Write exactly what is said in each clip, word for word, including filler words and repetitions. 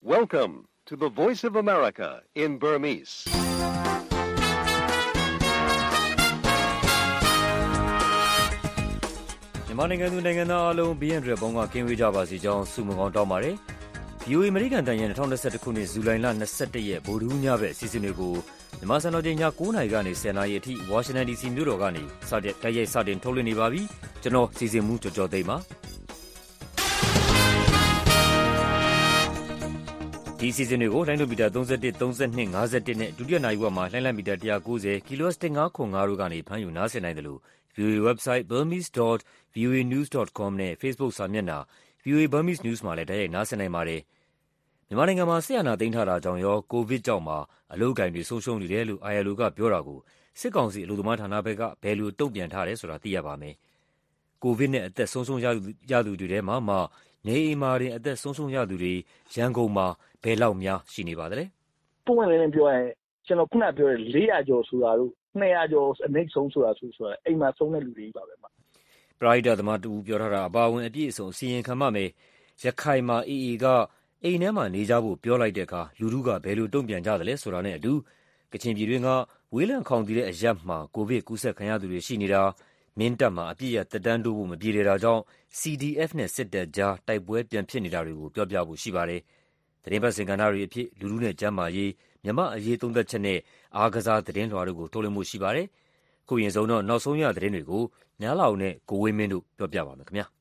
Welcome to the Voice of America in Burmese. ။မြန်မာနိုင်ငံသူနိုင်ငံသားအားလုံးဘေးရန်တွေပေါင်းကကင်းဝေးကြပါစေကြောင်းဆုမွန်ကောင်းတောင်းပါတယ်။ ဗွီအိုအေ အမေရိကန်တန်ရဲ့၂၀၂၁ခုနှစ်ဇူလိုင်လ၂၁ရက်ဗုဒ္ဓဟူးညဘက်အစီအစဉ်တွေကိုမြန်မာစံတော်ချိန်ည၉နာရီကနေ၁၀နာရီအထိဝါရှင်တန်ဒီစီမြို့တော်ကနေစတဲ့တိုက်ရိုက်စတင်ထုတ်လွှင့်နေပါပြီ။ကျွန်တော်စီစဉ်မှုကြော်ကြော်သိမ်းပါ။ဒီစီစဉ်တွေကိုလိုင်းဒိုမီတာ၃၁ ၃၂ ၅၁နဲ့ဒုတိယနာရီဝက်မှာလိုင်းလံမီတာ၁၉၀ kHz ၁၅ခု၅တို့ကနေဖမ်းယူနားဆင်နိုင်တယ်လို့ ဗွီအိုအေ website burmese dot v o a news dot com နဲ့ Facebook စာမျက်နှာ ဗွီအိုအေ Burmese News မှာလည်းတိုက်ရိုက်နားဆင်နိုင်ပါတယ်။မြန်မာနိုင်ငံမှာစစ်အာဏာသိမ်းထားတာကြောင့်ရောကိုဗစ်ကြောင့်ပါအလုပ်အကိုင်တွေဆုံးရှုံးနေတယ်လို့ I L O ကပြောတာကိုစစ်ကောင်စီအလုပ်သမားဌာနဘက်ကဘယ်လိုတုံ့ပြန်ထားတယ်ဆိုတာသိရပါမယ်။ကိုဗစ်နဲ့အသက်ဆုံးရှုံးရသူတွေထဲမှာမှနေအိမ်မှာတင်အသက်ဆုံးရှုံးရသူတွေရန်ကုန်မှာဘယ်လောက်များရှိနေပါသလဲ။ပုံမှန်လည်းပြောရင်ကျွန်တော်ခုနပြောတဲ့၄ရာကျော်ဆိုတာတို့၂ရာကျော်အနည်းဆုံးဆိုတာဆိုဆိုတာအိမ်မှာဆုံးတဲ့လူတွေပါပဲမှာပရိုက်တာသမားတူပြောထားတာအပါဝင်အပြည့်အစုံအစီရင်ခံမှမယ်ရခိုင်မှာ A A ကအိမ်ထဲမှာနေကြဖို့ပြောလိုက်တဲ့အခါလူထုကဘယ်လိုတုံ့ပြန်ကြသလဲဆိုတာနဲ့အတူကချင်ပြည်တွင်းကဝေးလံခေါင်တည်တဲ့အရက်မှာကိုဗစ်ကူးစက်ခံရသူတွေရှိနေတာမင်းတပ်မှာအပြည့်ရတက်တန်းတိုးဖို့မပြေလည်တာကြောင့် C D F နဲ့စစ်တပ်ကြားတိုက်ပွဲပြန်ဖြစ်နေတာတွေကိုပြောပြဖို့ရှိပါတယ်။သတင်းပတ်စင်ကဏ္ဍတွေအဖြစ်လူထုနဲ့ကျန်းမာရေးမြမအရေးသုံးသက်ချက်နဲ့အားကစားသတင်းလွှာတို့ကိုထုတ်လွှင့်မှုရှိပါတယ်။ခုရင်ဆုံးတော့နောက်ဆုံးရသတင်းတွေကိုများလာအောင်နဲ့ကိုဝင်းမင်းတို့ပြောပြပါမယ်ခင်ဗျာ။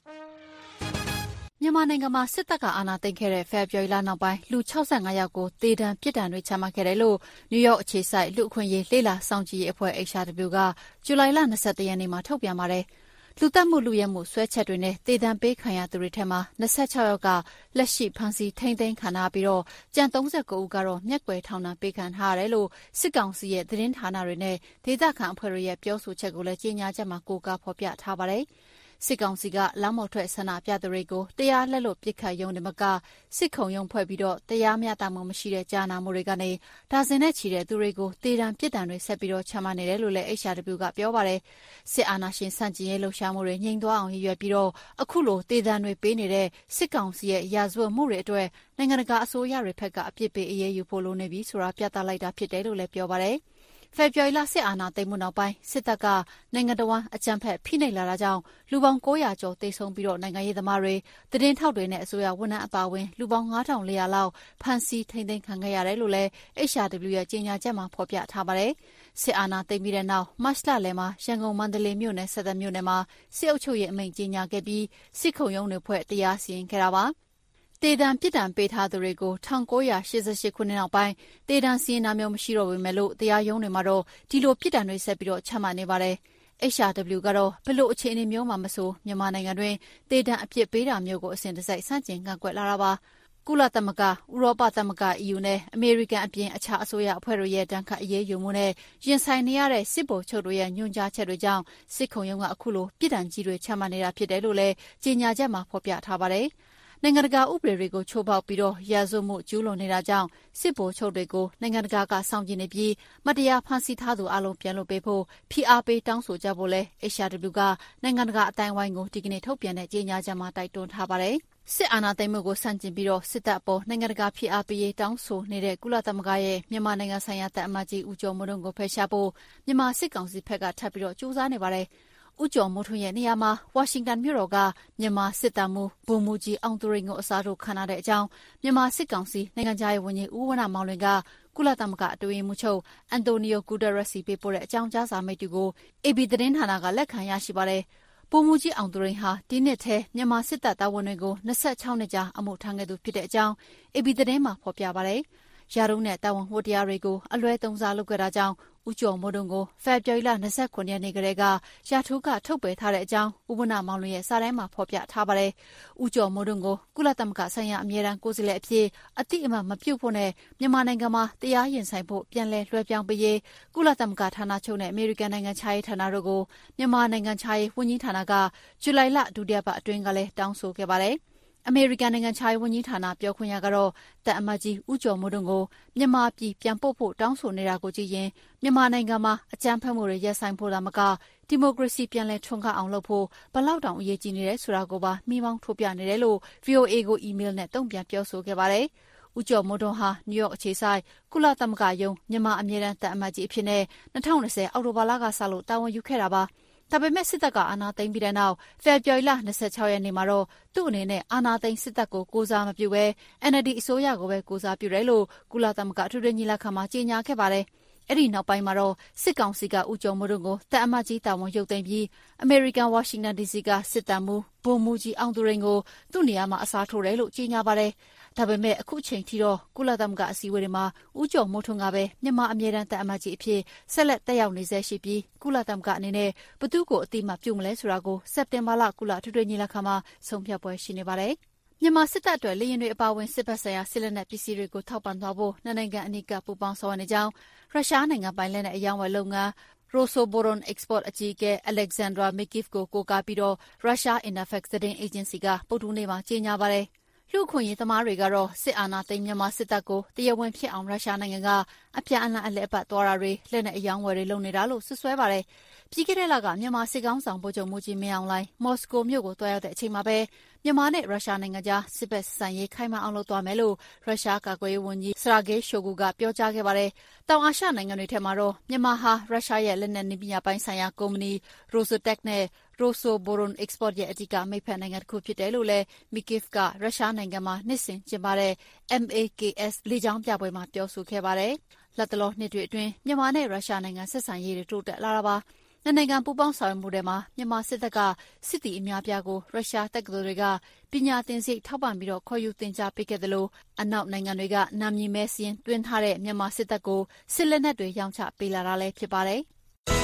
မြန်မာနိုင်ငံမှာစစ်တပ်ကအာဏာသိမ်းခဲ့တဲ့ဖေဖော်ဝါရီလနောက်ပိုင်းလူ၆၅ယောက်ကိုသေဒဏ်ပြစ်ဒဏ်တွေချမှတ်ခဲ့တယ်လို့နယူးယောက်အခြေစိုက်လူ့အခွင့်အရေးလေ့လာစောင့်ကြည့်ရေးအဖွဲ့ H R W ကဇူလိုင်လ၂၁ရက်နေ့မှာထုတ်ပြန်ပါတယ်။လူသတ်မှုလူရဲမှုဆွဲချက်တွေနဲ့သေဒဏ်ပေးခံရသူတွေထဲမှာ၂၆ယောက်ကလက်ရှိဖမ်းဆီးထိန်းသိမ်းခံထားပြီးတော့ကျန်၃၉ဦးကတော့မျက်ကွယ်ထောင်ဒဏ်ပေးခံထားရတယ်လို့စစ်ကောင်စီရဲ့သတင်းဌာနတွေနဲ့ဒေသခံအဖွဲ့တွေရဲ့ပြောဆိုချက်ကိုလည်းကြေညာချက်မှာကိုးကားဖော်ပြထားပါတယ်။စစ်ကောင်စီကလမ်းပေါ်ထွက်ဆန္ဒပြသူတွေကိုတရားလက်လွတ်ပစ်ခတ်ရုံနဲ့မကစစ်ခုံရုံဖွဲ့ပြီးတော့တရားမျှတမှုမရှိတဲ့ကြားနာမှုတွေကနေဒါဇင်နဲ့ချီတဲ့သူတွေကိုတေတံပြစ်ဒဏ်တွေဆက်ပြီးတော့ချမှတ်နေတယ်လို့လည်း H R W ကပြောပါတယ်စစ်အာဏာရှင်ဆန့်ကျင်ရေးလှုပ်ရှားမှုတွေငြိမ်သွားအောင်ရည်ရွယ်ပြီးတော့အခုလိုတေတံတွေပေးနေတဲ့စစ်ကောင်စီရဲ့ရာဇဝတ်မှုတွေအတွက်နိုင်ငံတကာအစိုးရတွေဘက်ကအပြစ်ပေးအရေးယူဖို့လိုနေပြီဆိုတာပြသလိုက်တာဖြစ်တယ်လို့လည်းပြောပါတယ်ဖေဖော်ဝါရီလစစ်အာဏာသိမ်းမှုနောက်ပိုင်းစစ်တပ်ကနိုင်ငံတော်ဝန်အကြမ်းဖက်ဖိနှိပ်လာတာကြောင့်လူပေါင်း၉ရာကျော်တိတ်ဆုံးပြီးတော့နိုင်ငံရေးသမားတွေတည်ထောက်တွေနဲ့အစိုးရဝန်ထမ်းအပါအဝင်လူပေါင်း၅ထောင်၄ရာလောက်ဖမ်းဆီးထိန်းသိမ်းခံခဲ့ရတယ်လို့လည်း H R W ရဲ့ကြေညာချက်မှာဖော်ပြထားပါတယ်စစ်အာဏာသိမ်းပြီးတဲ့နောက်မတ်လလယ်မှာရန်ကုန်မန္တလေးမြို့နယ်ဆက်သွယ်မြို့နယ်မှာစစ်အုပ်ချုပ်ရေးအမိန့်ကြေညာခဲ့ပြီးစစ်ခုံရုံးတွေဖွဲ့တရားစီရင်ခဲ့တာပါတေဒံပြစ်ဒဏ်ပေးထားသူတွေကို၁၉၈၈ခုနှစ်နောက်ပိုင်းတေဒံစီရင်တာမျိုးမရှိတော့ပေမဲ့လို့တရားရုံးတွေမှာတော့ဒီလိုပြစ်ဒဏ်တွေဆက်ပြီးတော့ချမှတ်နေပါတယ်။ H R W ကတော့ဘလို့အခြေအနေမျိုးမှမဆိုမြန်မာနိုင်ငံတွင်တေဒံအပြစ်ပေးတာမျိုးကိုအစဉ်တစိုက်စန့်ကျင်ကန့်ကွက်လာတာပါ။ကုလသမဂ္ဂ၊ဥရောပသမဂ္ဂ E U နဲ့အမေရိကန်အပြင်အခြားအစိုးရအဖွဲ့တို့ရဲ့တန်ခတ်အရေးယူမှုနဲ့ရင်ဆိုင်နေရတဲ့စစ်ဗိုလ်ချုပ်တို့ရဲ့ညွှန်ကြားချက်တွေကြောင့်စစ်ခုံရုံးကအခုလိုပြစ်ဒဏ်ကြီးတွေချမှတ်နေတာဖြစ်တယ်လို့လည်းကြေညာချက်မှာဖော်ပြထားပါတယ်။နိုင်ငံတကာဥပဒေတွေကိုချိုးဖောက်ပြီးတော့ရာဇဝတ်မှုကျူးလွန်နေတာကြောင့်စစ်ဗိုလ်ချုပ်တွေကိုနိုင်ငံတကာကစောင့်ကြည့်နေပြီးမတရားဖမ်းဆီးထားသူအလုံးပြန်လွှတ်ပေးဖို့ဖိအားပေးတောင်းဆိုကြဖို့လဲ H R W ကနိုင်ငံတကာအတိုင်းအဝိုင်းကိုဒီကနေ့ထုတ်ပြန်တဲ့ကြေညာချက်မှာတိုက်တွန်းထားပါတယ်။စစ်အာဏာသိမ်းမှုကိုဆန့်ကျင်ပြီးတော့စစ်တပ်အပေါ်နိုင်ငံတကာဖိအားပေးရေးတောင်းဆိုနေတဲ့ကုလသမဂ္ဂရဲ့မြန်မာနိုင်ငံဆိုင်ရာတပ်အမတ်ကြီးဦးကျော်မိုးထွန်းကိုဖယ်ရှားဖို့မြန်မာစစ်ကောင်စီဘက်ကထပ်ပြီးတော့ကြိုးစားနေပါတယ်။ဦးကျော်မိုးထွန်းရဲ့နေရာမှာဝါရှင်တန်မြို့တော်ကမြန်မာစစ်တပ်မှူးဗိုလ်မှူးကြီးအောင်သူရိန်ကိုအစားထိုးခန့်ထားတဲ့အကြောင်းမြန်မာစစ်ကောင်စီနိုင်ငံခြားရေးဝန်ကြီးဦးဝဏ္ဏမောင်လွင်ကကုလသမဂ္ဂအတွင်းရေးမှူးချုပ်အန်တိုနီယိုဂူတာရက်စီပေးပို့တဲ့အကြောင်းကြားစာမိတ္တူကို A B သတင်းဌာနကလက်ခံရရှိပါတယ်။ဗိုလ်မှူးကြီးအောင်သူရိန်ဟာဒီနှစ်ထဲမြန်မာစစ်တပ်တာဝန်တွေကို၂၆နှစ်ကြာအမှုထမ်းခဲ့သူဖြစ်တဲ့အကြောင်း A B သတင်းမှာဖော်ပြပါတယ်။ရာထူးနဲ့တာဝန်ဝတ္တရားတွေကိုအလွဲသုံးစားလုပ်ခဲ့တာကြောင့်ဦးကျော်မိုးထွန်းကိုဖေဖော်ဝါရီလ၂၉ရက်နေ့ကတည်းကရာထူးကထုတ်ပယ်ထားတဲ့အကြောင်းဦးဝဏ္ဏမောင်လွင်ရဲ့စာတမ်းမှာဖော်ပြထားပါတယ်။ဦးကျော်မိုးထွန်းကိုကုလသမဂ္ဂဆိုင်ရာအမြဲတမ်းကိုယ်စားလှယ်အဖြစ်အတိအမှတ်မပြုဖို့နဲ့မြန်မာနိုင်ငံမှာတရားရင်ဆိုင်ဖို့ပြန်လည်လွှဲပြောင်းပေးရေးကုလသမဂ္ဂဌာနချုပ်နဲ့အမေရိကန်နိုင်ငံခြားရေးဌာနတို့ကိုမြန်မာနိုင်ငံခြားရေးဝန်ကြီးဌာနကဇူလိုင်လဒုတိယပတ်အတွင်းကလည်းတောင်းဆိုခဲ့ပါတယ်။အမေရိကန်နိုင်ငံခြားရေးဝန်ကြီးဌာနပြောခွင့်ရကတော့တပ်အမတ်ကြီးဦးကျော်မိုးထွန်းကိုမြန်မာပြည်ပြန်ပို့ဖို့တောင်းဆိုနေတာကိုကြည့်ရင်မြန်မာနိုင်ငံမှာအကြမ်းဖက်မှုတွေရပ်ဆိုင်ဖို့သာမကဒီမိုကရေစီပြန်လည်ထွန်းကားအောင်လုပ်ဖို့ဘလောက်တောင်အရေးကြီးနေတယ်ဆိုတာကိုပါမိမောင်းထုတ်ပြနေတယ်လို့ ဗွီအိုအေ ကိုအီးမေးလ်နဲ့တုံ့ပြန်ပြောဆိုခဲ့ပါတယ်။ဦးကျော်မိုးထွန်းဟာနယူးယောက်အခြေစိုက်ကုလသမဂ္ဂယုံမြန်မာအမြဲတမ်းတပ်အမတ်ကြီးအဖြစ်နဲ့၂၀၂၀အောက်တိုဘာလကစလို့တာဝန်ယူခဲ့တာပါ။ဒါပေမဲ့စစ်တပ်ကအာဏာသိမ်းပြီးတဲ့နောက်ဖေဖော်ဝါရီလ၂၆ရက်နေ့မှာတော့သူ့အနေနဲ့အာဏာသိမ်းစစ်တပ်ကိုကိုးစားမပြုဘဲ အန်အယ်လ်ဒီအစိုးရကိုပဲကိုးစားပြုတယ်လို့ကုလသမဂ္ဂအထွေထွေညီလာခံမှာကြေညာခဲ့ပါတယ်။အဲ့ဒီနောက်ပိုင်းမှာတော့စစ်ကောင်စီကဦးကျော်မိုးထွန်းကိုတပ်အမတ်ကြီးတာဝန်ရုပ်သိမ်းပြီးအမေရိကန်ဝါရှင်တန်ဒီစီကစစ်တပ်မှူးဗိုလ်မှူးကြီးအောင်သူရိန်ကိုသူ့နေရာမှာအစားထိုးတယ်လို့ကြေညာပါတယ်။ဒါပေမဲ့အခုချိန်ထိတော့ကုလသမဂ္ဂအစည်းအဝေးတွေမှာဦးကျော်မိုးထွန်းကပဲမြန်မာအမြဲတမ်းတပ်အမတ်ကြီးအဖြစ်ဆက်လက်တက်ရောက်နေဆဲရှိပြီးကုလသမဂ္ဂအနေနဲ့ဘသူ့ကိုအတိအမှတ်ပြုမလဲဆိုတာကိုစက်တင်ဘာလကုလထွေထွေညီလာခံမှာဆုံးဖြတ်ပွဲရှိနေပါတယ်။မြန်မာစစ်တပ်အတွက်လေယာဉ်တွေအပါအဝင်စစ်ဘက်ဆိုင်ရာစစ်လက်နက်ပစ္စည်းတွေကိုထောက်ပံ့သွားဖို့နှစ်နိုင်ငံအနီးကပ်ပူးပေါင်းဆောင်ရွက်နေကြောင်းရုရှားနိုင်ငံပိုင်လက်နက်အရောင်းဝယ်လုပ်ငန်း Rosoboron Export အကြီးအကဲ Alexandra Mikheev ကိုကိုးကားပြီးတော့ရုရှား Interfax သတင်းအေဂျင်စီကပုဂ္ဂိုလ်နေ့မှာကြေညာပါတယ်။လူ့အခွင့်အရေးသမားတွေကတော့စစ်အာဏာသိမ်းမြန်မာစစ်တပ်ကိုတရားဝင်ဖြစ်အောင်ရုရှားနိုင်ငံကအပြန်အလှန်အလှည့်အပတ်သွားတာတွေလက်နက်အရောင်းဝယ်တွေလုပ်နေတာလို့ဆွဆွဲပါတယ်။ပြီးခဲ့တဲ့လကမြန်မာစစ်ကောင်ဆောင်ဗိုလ်ချုပ်မှူးကြီးမင်းအောင်လှိုင်မော်စကိုမြို့ကိုတွားရောက်တဲ့အချိန်မှာပဲမြန်မာနဲ့ရုရှားနိုင်ငံကြားစစ်ဘက်ဆက်ရေးခိုင်မာအောင်လုပ်သွားမယ်လို့ရုရှားကာကွယ်ရေးဝန်ကြီးစရာဂေးရှိုဂူကပြောကြားခဲ့ပါတယ်။တောင်အာရှနိုင်ငံတွေထဲမှာတော့မြန်မာဟာရုရှားရဲ့လက်နက်နည်းပညာပိုင်းဆိုင်ရာကုမ္ပဏီ Rosotech နဲ့ Rosoboron Export ရဲ့အဓိကမိတ်ဖက်နိုင်ငံတစ်ခုဖြစ်တယ်လို့လည်း Mikheev ကရုရှားနိုင်ငံမှာနှစ်စဉ်ကျင်းပတဲ့ M A K S လေကြောင်းပြပွဲမှာပြောဆိုခဲ့ပါတယ်။လက်တလောနှစ်တွေအတွင်းမြန်မာနဲ့ရုရှားနိုင်ငံဆက်ဆံရေးတွေတိုးတက်လာတာပါ။နှစ်နိုင်ငံပူးပေါင်းဆောင်ရွက်မှုတွေမှာမြန်မာစစ်တပ်ကစစ်တီအများပြားကိုရုရှားတက္ကသိုလ်တွေကပညာသင်စရိတ်ထောက်ပံ့ပြီးတော့ခေါ်ယူသင်ကြားပေးခဲ့တယ်လို့အနောက်နိုင်ငံတွေကနာမည်မဲစင်းတွင်းထားတဲ့မြန်မာစစ်တပ်ကိုစစ်လက်နက်တွေရောင်းချပေးလာတာလည်းဖြစ်ပါတယ်။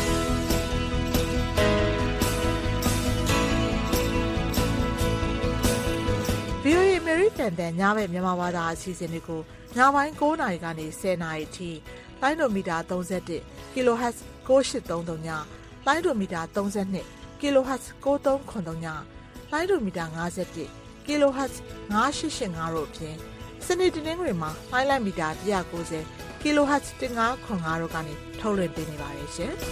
ဗွီအိုအေ American တန်ညဘက်မြန်မာဘာသာအစီအစဉ်တွေကိုညပိုင်း၉နာရီကနေ၁၀နာရီအထိလိုင်းဒိုမီတာ၃၁ kHz ၉၈၃၃ညလိုင်းဒိုမီတာ၃၂ kHz ၉၃၇၃ညလိုင်းဒိုမီတာ၅၁ kHz ၅၈၈၅တို့အပြင်စနေတနင်္ဂနွေမှာလိုင်းလိုက်မီတာ၁၉၀ kHz ၁၅၇၅တို့ကနေထုတ်လွှင့်ပေးနေပါတယ်ရှင်။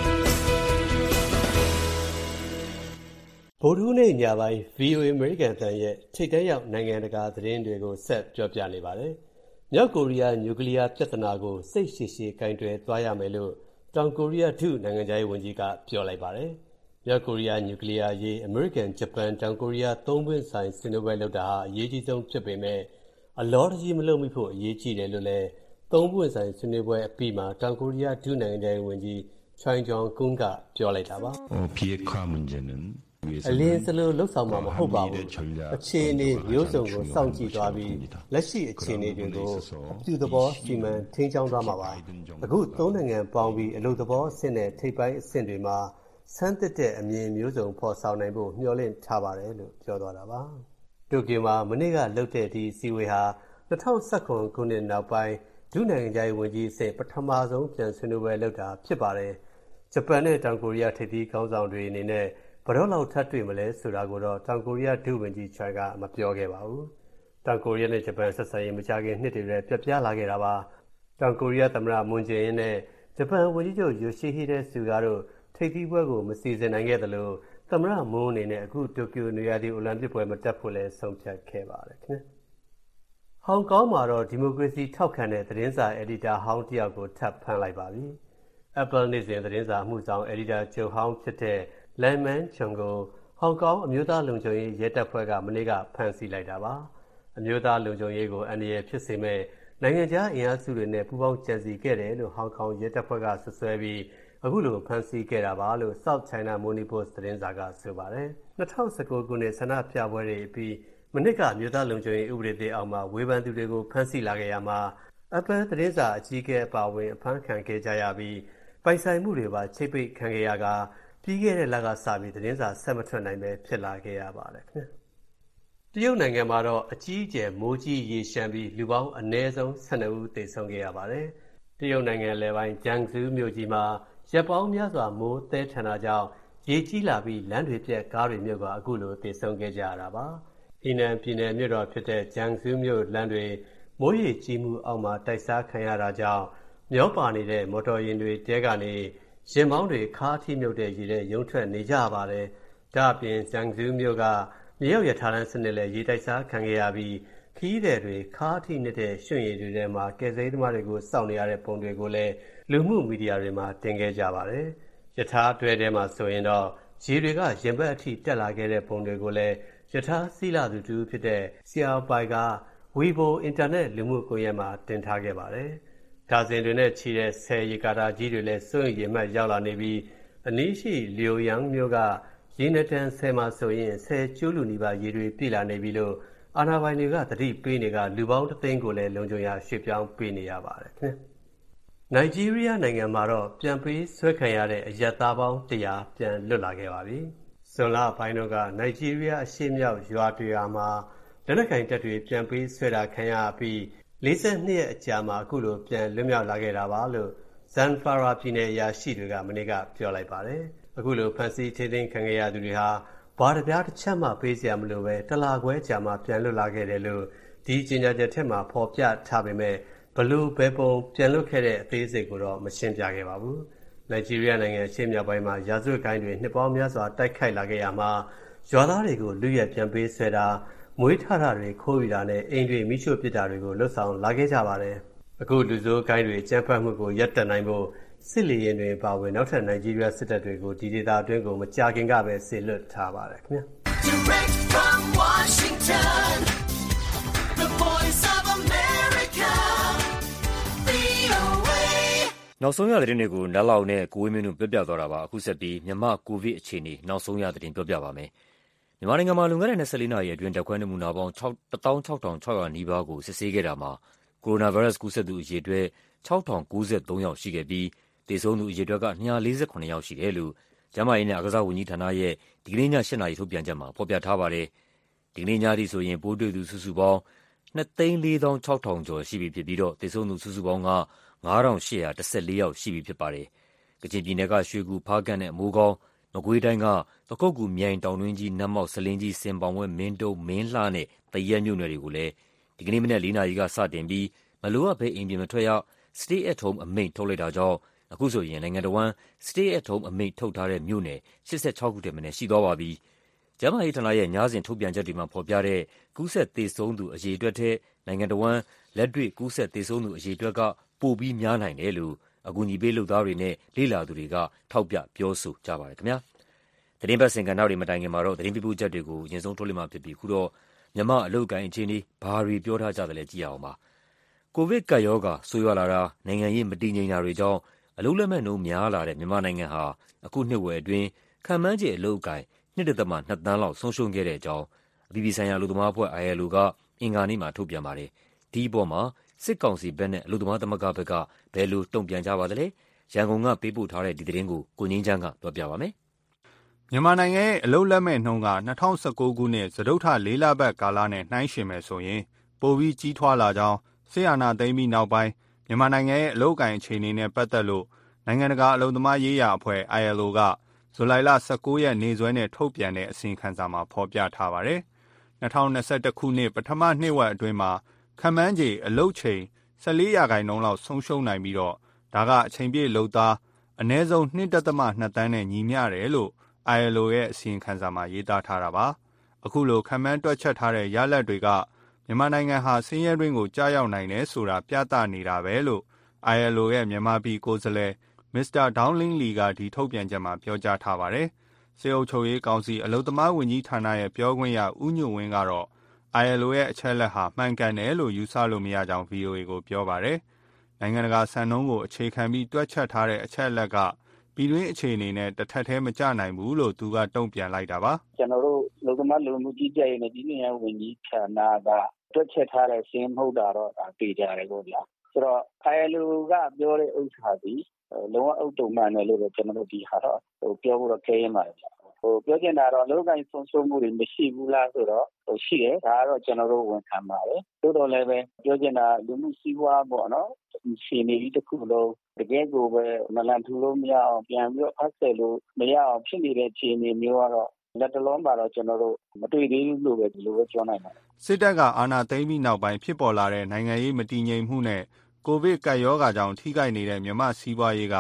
ဗုဒ္ဓဟူးနေ့ညပိုင်း ဗွီအိုအေ American အသံရဲ့ထိပ်တန်းရောက်နိုင်ငံတကာသတင်းတွေကိုဆက်ပြောပြနေပါတယ်။မြောက်ကိုရီးယားနျူကလ িয়ার ပြဿနာကိုစိတ်ရှည်ရှည်ကင်တွယ်သွားရမယ်လို့တောင်ကိုရီးယားဒုနိုင်ငံခြားရေးဝန်ကြီးကပြောလိုက်ပါတယ်။မြောက်ကိုရီးယားနျူကလ িয়ার ရေးအမေရိကန်ဂျပန်တောင်ကိုရီးယားသုံးပွင့်ဆိုင်ဆွေးနွေးပွဲလုပ်တာဟာအရေးကြီးဆုံးဖြစ်ပေမဲ့အလောတကြီးမလုပ်မိဖို့အရေးကြီးတယ်လို့လည်းသုံးပွင့်ဆိုင်ဆွေးနွေးပွဲအပြီးမှာတောင်ကိုရီးယားဒုနိုင်ငံခြားရေးဝန်ကြီးချွိုင်ဂျွန်ကွန်းကပြောလိုက်တာပါ။비핵화 문제는အလင်းစလို့လှုပ်ဆောင်မှာမဟုတ်ပါဘူးအခြေအနေမျိုးစုံကိုစောင့်ကြည့်သွားပြီးလက်ရှိအခြေအနေတွေကိုအပြုသဘောစီမံထိန်းကျောင်းသွားမှာပါအခုသုံးနိုင်ငံပေါင်းပြီးအလုပ်သဘောအဆင့်နဲ့ထိပ်ပိုင်းအဆင့်တွေမှာဆန်းသစ်တဲ့အမြင်မျိုးစုံဖော်ဆောင်နိုင်ဖို့မျှော်လင့်ထားပါတယ်လို့ပြောသွားတာပါတိုကျိုမှာမနေ့ကလှုပ်တဲ့ဒီစီဝေဟာ၂၀၁၇ခုနှစ်နောက်ပိုင်းဒုနိုင်ငံခြားရေးဝန်ကြီးအဆင့်ပထမဆုံးပြန်ဆွေးနွေးပွဲလုပ်တာဖြစ်ပါတယ်ဂျပန်နဲ့တောင်ကိုရီးယားထိပ်သီးခေါင်းဆောင်တွေအနေနဲ့ဘယ်တော့လောက်ထပ်တွေ့မလဲဆိုတာကိုတော့တောင်ကိုရီးယားဒုဝန်ကြီးချွိုင်ကမပြောခဲ့ပါဘူး။တောင်ကိုရီးယားနဲ့ဂျပန်ဆက်ဆံရေးမကြာခင်နှစ်တွေလည်းပြပြလာခဲ့တာပါ။တောင်ကိုရီးယားသမ္မတမွန်ဂျေအင်းနဲ့ဂျပန်ဝန်ကြီးချုပ်ယိုရှိဟိဒဲဆူဂါတို့ထိပ်သီးပွဲကိုမစီစဉ်နိုင်ခဲ့သလိုသမ္မတမွန်အနေနဲ့အခုတိုကျိုနွေရာသီအိုလံပစ်ပွဲမတက်ဖို့လည်းဆုံးဖြတ်ခဲ့ပါတယ်ခင်ဗျ။ဟောင်ကောင်မှာတော့ဒီမိုကရေစီထောက်ခံတဲ့သတင်းစာအယ်ဒီတာဟောင်းတယောက်ကိုထပ်ဖမ်းလိုက်ပါပြီ။ Apple နေ့စဉ်သတင်းစာအမှုဆောင်အယ်ဒီတာချုပ်ဟောင်းဖြစ်တဲ့လန်မန်ချွန်ကိုဟောင်ကောင်အမျိုးသားလုံခြုံရေးရဲတပ်ဖွဲ့ကမနေ့ကဖမ်းဆီးလိုက်တာပါအမျိုးသားလုံခြုံရေးကိုအန္တရာယ်ဖြစ်စေမဲ့နိုင်ငံခြားအင်အားစုတွေနဲ့ပူးပေါင်းကြံစည်ခဲ့တယ်လို့ဟောင်ကောင်ရဲတပ်ဖွဲ့ကဆွဆွဲပြီးအခုလိုဖမ်းဆီးခဲ့တာပါလို့ South China Morning Post သတင်းစာကဆိုပါတယ်၂၀၁၉ခုနှစ်ဆန္ဒပြပွဲတွေပြီးမနစ်ကအမျိုးသားလုံခြုံရေးဥပဒေသစ်အောက်မှာဝေဖန်သူတွေကိုဖမ်းဆီးလာခဲ့ရမှာ Apple သတင်းစာအကြီးအကဲအပါအဝင်အဖမ်းခံခဲ့ကြရပြီးပိုင်ဆိုင်မှုတွေပါချိတ်ပိတ်ခံခဲ့ရကပြီးခဲ့တဲ့လကစပြီးသတင်းစာဆက်မထွက်နိုင်ပဲဖြစ်လာခဲ့ရပါတယ်ခင်ဗျတရုတ်နိုင်ငံမှာတော့အကြီးအကျယ်မိုးကြီးရေရှမ်းပြီးလူပေါင်းအနည်းဆုံး၁၂ဦးသေဆုံးခဲ့ရပါတယ်တရုတ်နိုင်ငံလယ်ပိုင်းဂျန်ဇူးမြို့ကြီးမှာရပ်ပေါင်းများစွာမိုးသဲထန်တာကြောင့်ရေကြီးလာပြီးလမ်းတွေပြက်ကားတွေမြုပ်ကအခုလိုသေဆုံးခဲ့ကြရတာပါဟီနန်ပြည်နယ်မြို့တော်ဖြစ်တဲ့ဂျန်ဇူးမြို့လမ်းတွေမိုးရေကြီးမှုအောက်မှာတိုက်စားခံရတာကြောင့်မျောပါနေတဲ့မော်တော်ယာဉ်တွေတဲကနေရင်ပေါင်းတွေခါးထိမြုပ်တဲ့ရေထဲရုံထွက်နေကြပါတယ်။ဒါအပြင်ဂျန်ဇူးမြို့ကမြေရောက်ရထားလမ်းစနစ်လည်းရေတိုက်စားခံခဲ့ရပြီးခီးတဲ့တွေခါးထိနေတဲ့ရွှွင့်ရည်တွေထဲမှာကယ်ဆယ်ရေးသမားတွေကိုစောင့်နေရတဲ့ပုံတွေကိုလည်းလူမှုမီဒီယာတွေမှာတင်ခဲ့ကြပါတယ်။ရထားတွဲထဲမှာဆိုရင်တော့ရေတွေကရင်ဘတ်အထိတက်လာခဲ့တဲ့ပုံတွေကိုလည်းရထားစီးလာသူတူဖြစ်တဲ့ဆီယာပိုင်ကဝီဘိုအင်တာနက်လူမှုကွန်ရက်မှာတင်ထားခဲ့ပါတယ်။ဒါဇင်တွေနဲ့ချီတဲ့ဆယ်ရေကာတာကြီးတွေလည်းစိုးရိမ်ရေမှတ်ရောက်လာနေပြီးအနီးရှိလျိုယန်မြို့ကရေနက်တန်ဆယ်မှာဆိုရင်ဆယ်ကျိုးလူနီးပါးရေတွေပြည့်လာနေပြီလို့အာဏာပိုင်တွေကသတိပေးနေကလူပေါင်းတစ်သိန်းကိုလည်းလုံခြုံရာရွှေ့ပြောင်းပေးနေရပါတယ်ခင်ဗျ။နိုင်ဂျီးရီးယားနိုင်ငံမှာတော့ပြန်ပေးဆွဲခံရတဲ့အရပ်သားပေါင်းတစ်ရာပြန်လွတ်လာခဲ့ပါပြီ။ဇွန်လပိုင်းတို့ကနိုင်ဂျီးရီးယားအရှေ့မြောက်ရွာတွေမှာလက်နက်ကိုင်တပ်တွေပြန်ပေးဆွဲတာခံရပြီးလေးสิบနှစ်ရက်အကြာမှာအခုလိုပြန်လွတ်မြောက်လာခဲ့တာပါလို့ဇန်ဖာရာပြည်နယ်အရာရှိတွေကမနေ့ကပြောလိုက်ပါတယ်။အခုလိုဖန်စီထိသိမ်းခံရသူတွေဟာဘာတပြားတစ်ချက်မှပေးစရာမလိုပဲတလာခွဲကြာမှပြန်လွတ်လာခဲ့တယ်လို့ဒီကြေညာချက်ထဲမှာဖော်ပြထားပေမဲ့ဘလို့ဘယ်ပုံပြန်လွတ်ခဲ့တဲ့အသေးစိတ်ကိုတော့မရှင်းပြခဲ့ပါဘူး။နိုင်ဂျီးရီးယားနိုင်ငံရှေ့မြောက်ပိုင်းမှာရာဇဝတ်ဂိုဏ်းတွေနှစ်ပေါင်းများစွာတိုက်ခိုက်လာခဲ့ရမှာရွာသားတွေကိုလူရက်ပြန်ပေးဆွဲတာမွေးထားတာတွေခိုးယူတာနဲ့အိမ်တွေမိရှို့ပစ်တာတွေကိုလွတ်ဆောင်လာခဲ့ကြပါတယ်။အခုလူဆိုးဂိုဏ်းတွေအကြမ်းဖက်မှုကိုရပ်တန့်နိုင်ဖို့စစ်လေယာဉ်တွေပါဝင်နောက်ထပ်နိုင်ဂျီးရီးယားစစ်တပ်တွေကိုဒီဒေသအတွင်းကိုမကြာခင်ကပဲဆေလွတ်ထားပါတယ်ခင်ဗျာ Direct from Washington The Voice of America ဗွီအိုအေနောက်ဆုံးရသတင်းတွေကိုနတ်လောက်နဲ့ကိုဝင်းမင်းတို့ပြောပြသွားတာပါအခုဆက်ပြီးမြန်မာကိုဗစ်အခြေအနေနောက်ဆုံးရသတင်းပြောပြပါမယ်မြန်မာနိုင်ငံမှာလွန်ခဲ့တဲ့twenty-fourနာရီအတွင်းဓာတ်ခွဲနမူနာပေါင်းsixteen thousand six hundredနီးပါးကိုစစ်ဆေးခဲ့တာမှာကိုရိုနာဗိုင်းရပ်စ်ကူးစက်သူအရေအတွက်six thousand ninety-threeယောက်ရှိခဲ့ပြီးသေဆုံးသူအရေအတွက်ကtwo hundred forty-fourယောက်ရှိတယ်လို့ကျန်းမာရေးနဲ့အားကစားဝန်ကြီးဌာနရဲ့ဒီကနေ့ညeightနာရီထုတ်ပြန်ချက်မှာဖော်ပြထားပါတယ်။ဒီကနေ့ညထိဆိုရင်ပိုးတွေ့သူစုစုပေါင်းtwo four six thousandကျော်ရှိပြီဖြစ်ပြီးတော့သေဆုံးသူစုစုပေါင်းကfive thousand eight hundred fourteenယောက်ရှိပြီဖြစ်ပါတယ်။ကချင်ပြည်နယ်ကရွှေကူဖားကန့်နဲ့မိုးကောင်းမကွေးတိုင်းကပခုက္ကူမြိုင်တောင်တွင်းကြီးနတ်မောက်ဆလင်းကြီးစင်ပောင်ဝဲမင်းတုံးမင်းလှနဲ့တရက်မြို့နယ်တွေကိုလည်းဒီကနေ့မနက်fourနာရီကစတင်ပြီးမလိုအပ်ဘဲအိမ်ပြင်မထွက်ရ Stay at home အမိန့်ထုတ်လိုက်တာကြောင့်အခုဆိုရင်နိုင်ငံတော်ဝန် Stay at home အမိန့်ထုတ်ထားတဲ့မြို့နယ်eighty-sixခုထက်မနည်းရှိသွားပါပြီ။ကျန်းမာရေးဌာနရဲ့ညစဉ်ထုတ်ပြန်ချက်တွေမှာဖော်ပြတဲ့ကူးစက်သေဆုံးသူအရေအတွက်ထက်နိုင်ငံတော်ဝန်လက်တွေ့ကူးစက်သေဆုံးသူအရေအတွက်ကပိုပြီးများနိုင်တယ်လို့အကူအညီပေးလုပ်သားတွေနဲ့လေ့လာသူတွေကထောက်ပြပြောဆိုကြပါတယ်ခင်ဗျာ။သတင်းပတ်စင်ကဏ္ဍတွေမတိုင်ခင်မှာတော့သတင်းပြပို့ချက်တွေကိုအရင်ဆုံးထုတ်လွှင့်မှာဖြစ်ပြီးခုတော့မြန်မာအလုပ်ကိုင်းအခြေအနေဘာတွေပြောထားကြတယ်လဲကြည့်အောင်ပါ။ကိုဗစ်ကပ်ရောဂါဆိုးရွားလာတာနိုင်ငံရေးမတည်ငြိမ်တာတွေကြောင့်အလုပ်လက်မဲ့နှုန်းများလာတဲ့မြန်မာနိုင်ငံဟာအခုနှစ်ဝက်အတွင်းခန့်မှန်းခြေအလုပ်ကိုင်းtwo point twoသန်းလောက်ဆုံးရှုံးခဲ့တဲ့အကြောင်းအပြည်ပြည်ဆိုင်ရာအလုပ်သမားအဖွဲ့ I L O ကအင်္ဂါနေ့မှာထုတ်ပြန်ပါတယ်။ဒီအပေါ်မှာစစ်ကောင်စီဘက်နဲ့အလုပ်သမားသမဂ္ဂဘက်ကဘယ်လိုတုံ့ပြန်ကြပါသလဲ။ရန်ကုန်ကပေးပို့ထားတဲ့ဒီသတင်းကိုကိုငင်းချမ်းကပြောပြပါမယ်။မြန်မာနိုင်ငံရဲ့အလုပ်လက်မဲ့နှုန်းကtwo thousand nineteenခုနှစ်စတုတ္ထလေးလပတ်ကာလနဲ့နှိုင်းယှဉ်မယ်ဆိုရင်ပိုပြီးကြီးထွားလာကြောင်းစစ်အာဏာသိမ်းပြီးနောက်ပိုင်းမြန်မာနိုင်ငံရဲ့အလုပ်ကိုင်းအခြေအနေနဲ့ပတ်သက်လို့နိုင်ငံတကာအလုပ်သမားရေးရာအဖွဲ့ I L O ကဇူလိုင်လnineteenရက်နေ့စွဲနဲ့ထုတ်ပြန်တဲ့အစီရင်ခံစာမှာဖော်ပြထားပါတယ်။twenty twenty-oneခုနှစ်ပထမနှစ်ဝက်အတွင်းမှာခန့်မှန်းခြေအလုပ်ချိန်fourteenရာခိုင်နှုန်းလောက်ဆုံးရှုံးနိုင်ပြီးတော့ဒါကအချိန်ပြည့်လုပ်သားအနည်းဆုံးtwo point twoသန်းနဲ့ညီမျှတယ်လို့ I L O ရဲ့အစီရင်ခံစာမှာရေးသားထားတာပါ။အခုလိုခန့်မှန်းတွက်ချက်ထားတဲ့ရလဒ်တွေကမြန်မာနိုင်ငံဟာဆင်းရဲတွင်းကိုကြားရောက်နိုင်တယ်ဆိုတာပြသနေတာပဲလို့ I L O ရဲ့မြန်မာပြည်ကိုယ်စားလှယ်မစ္စတာဒေါင်းလင်းလီကဒီထုတ်ပြန်ချက်မှာပြောကြားထားပါတယ်။စစ်အုပ်ချုပ်ရေးကောင်စီအလုပ်သမားဝန်ကြီးဌာနရဲ့ပြောခွင့်ရဦးညွန့်ဝင်းကတော့ I L O ရဲ့အချက်လက်ဟာမှန်ကန်တယ်လို့ယူဆလို့မရကြောင်း V O A ကိုပြောပါတယ်။နိုင်ငံတကာစံနှုန်းကိုအခြေခံပြီးတွက်ချက်ထားတဲ့အချက်လက်ကပြည်တွင်းအခြေအနေနဲ့တစ်ထပ်တည်းမကျနိုင်ဘူးလို့သူကတုံ့ပြန်လိုက်တာပါ။ကျွန်တော်တို့အလုပ်သမားလူမှုကြီးကြပ်ရေးနဲ့ပြည်내ဝန်ကြီးဌာနကတွက်ချက်ထားတဲ့စင်းမဟုတ်တာတော့သိကြတယ်ပေါ့ဗျာ။ဆိုတော့ I L O ကပြောတဲ့ဥစ္စာဒီလုံးဝအုတ်တုံမှန်တယ်လို့ပဲကျွန်တော်တို့ဒီဟာတော့ဟိုပြောဖို့တော့ခဲရင်ပါတယ်ဟိုပြောချင်တာတော့အလုပ်ကိုင်းဆုံးရှုံးမှုတွေမရှိဘူးလားဆိုတော့ဟိုရှိတယ်ဒါကတော့ကျွန်တော်တို့ဝန်ခံပါတယ်တိုးတော်လည်းပဲပြောချင်တာလူမှုစီးပွားပေါ့နော်ရှင်နေပြီးတစ်ခုလုံးတကယ်ကိုပဲမလန်ထူလို့မရအောင်ပြန်ပြီးအဆက်လို့မရအောင်ဖြစ်နေတဲ့ခြေအနေမျိုးကတော့လက်တလုံးမှာတော့ကျွန်တော်တို့မတွေ့သေးဘူးလို့ပဲဒီလိုပဲပြောနိုင်ပါတယ်စစ်တပ်ကအာဏာသိမ်းပြီးနောက်ပိုင်းဖြစ်ပေါ်လာတဲ့နိုင်ငံရေးမတည်ငြိမ်မှုနဲ့ကိုဗစ်ကပ်ရောဂါကြောင့်ထိခိုက်နေတဲ့မြန်မာစီးပွားရေးကပြ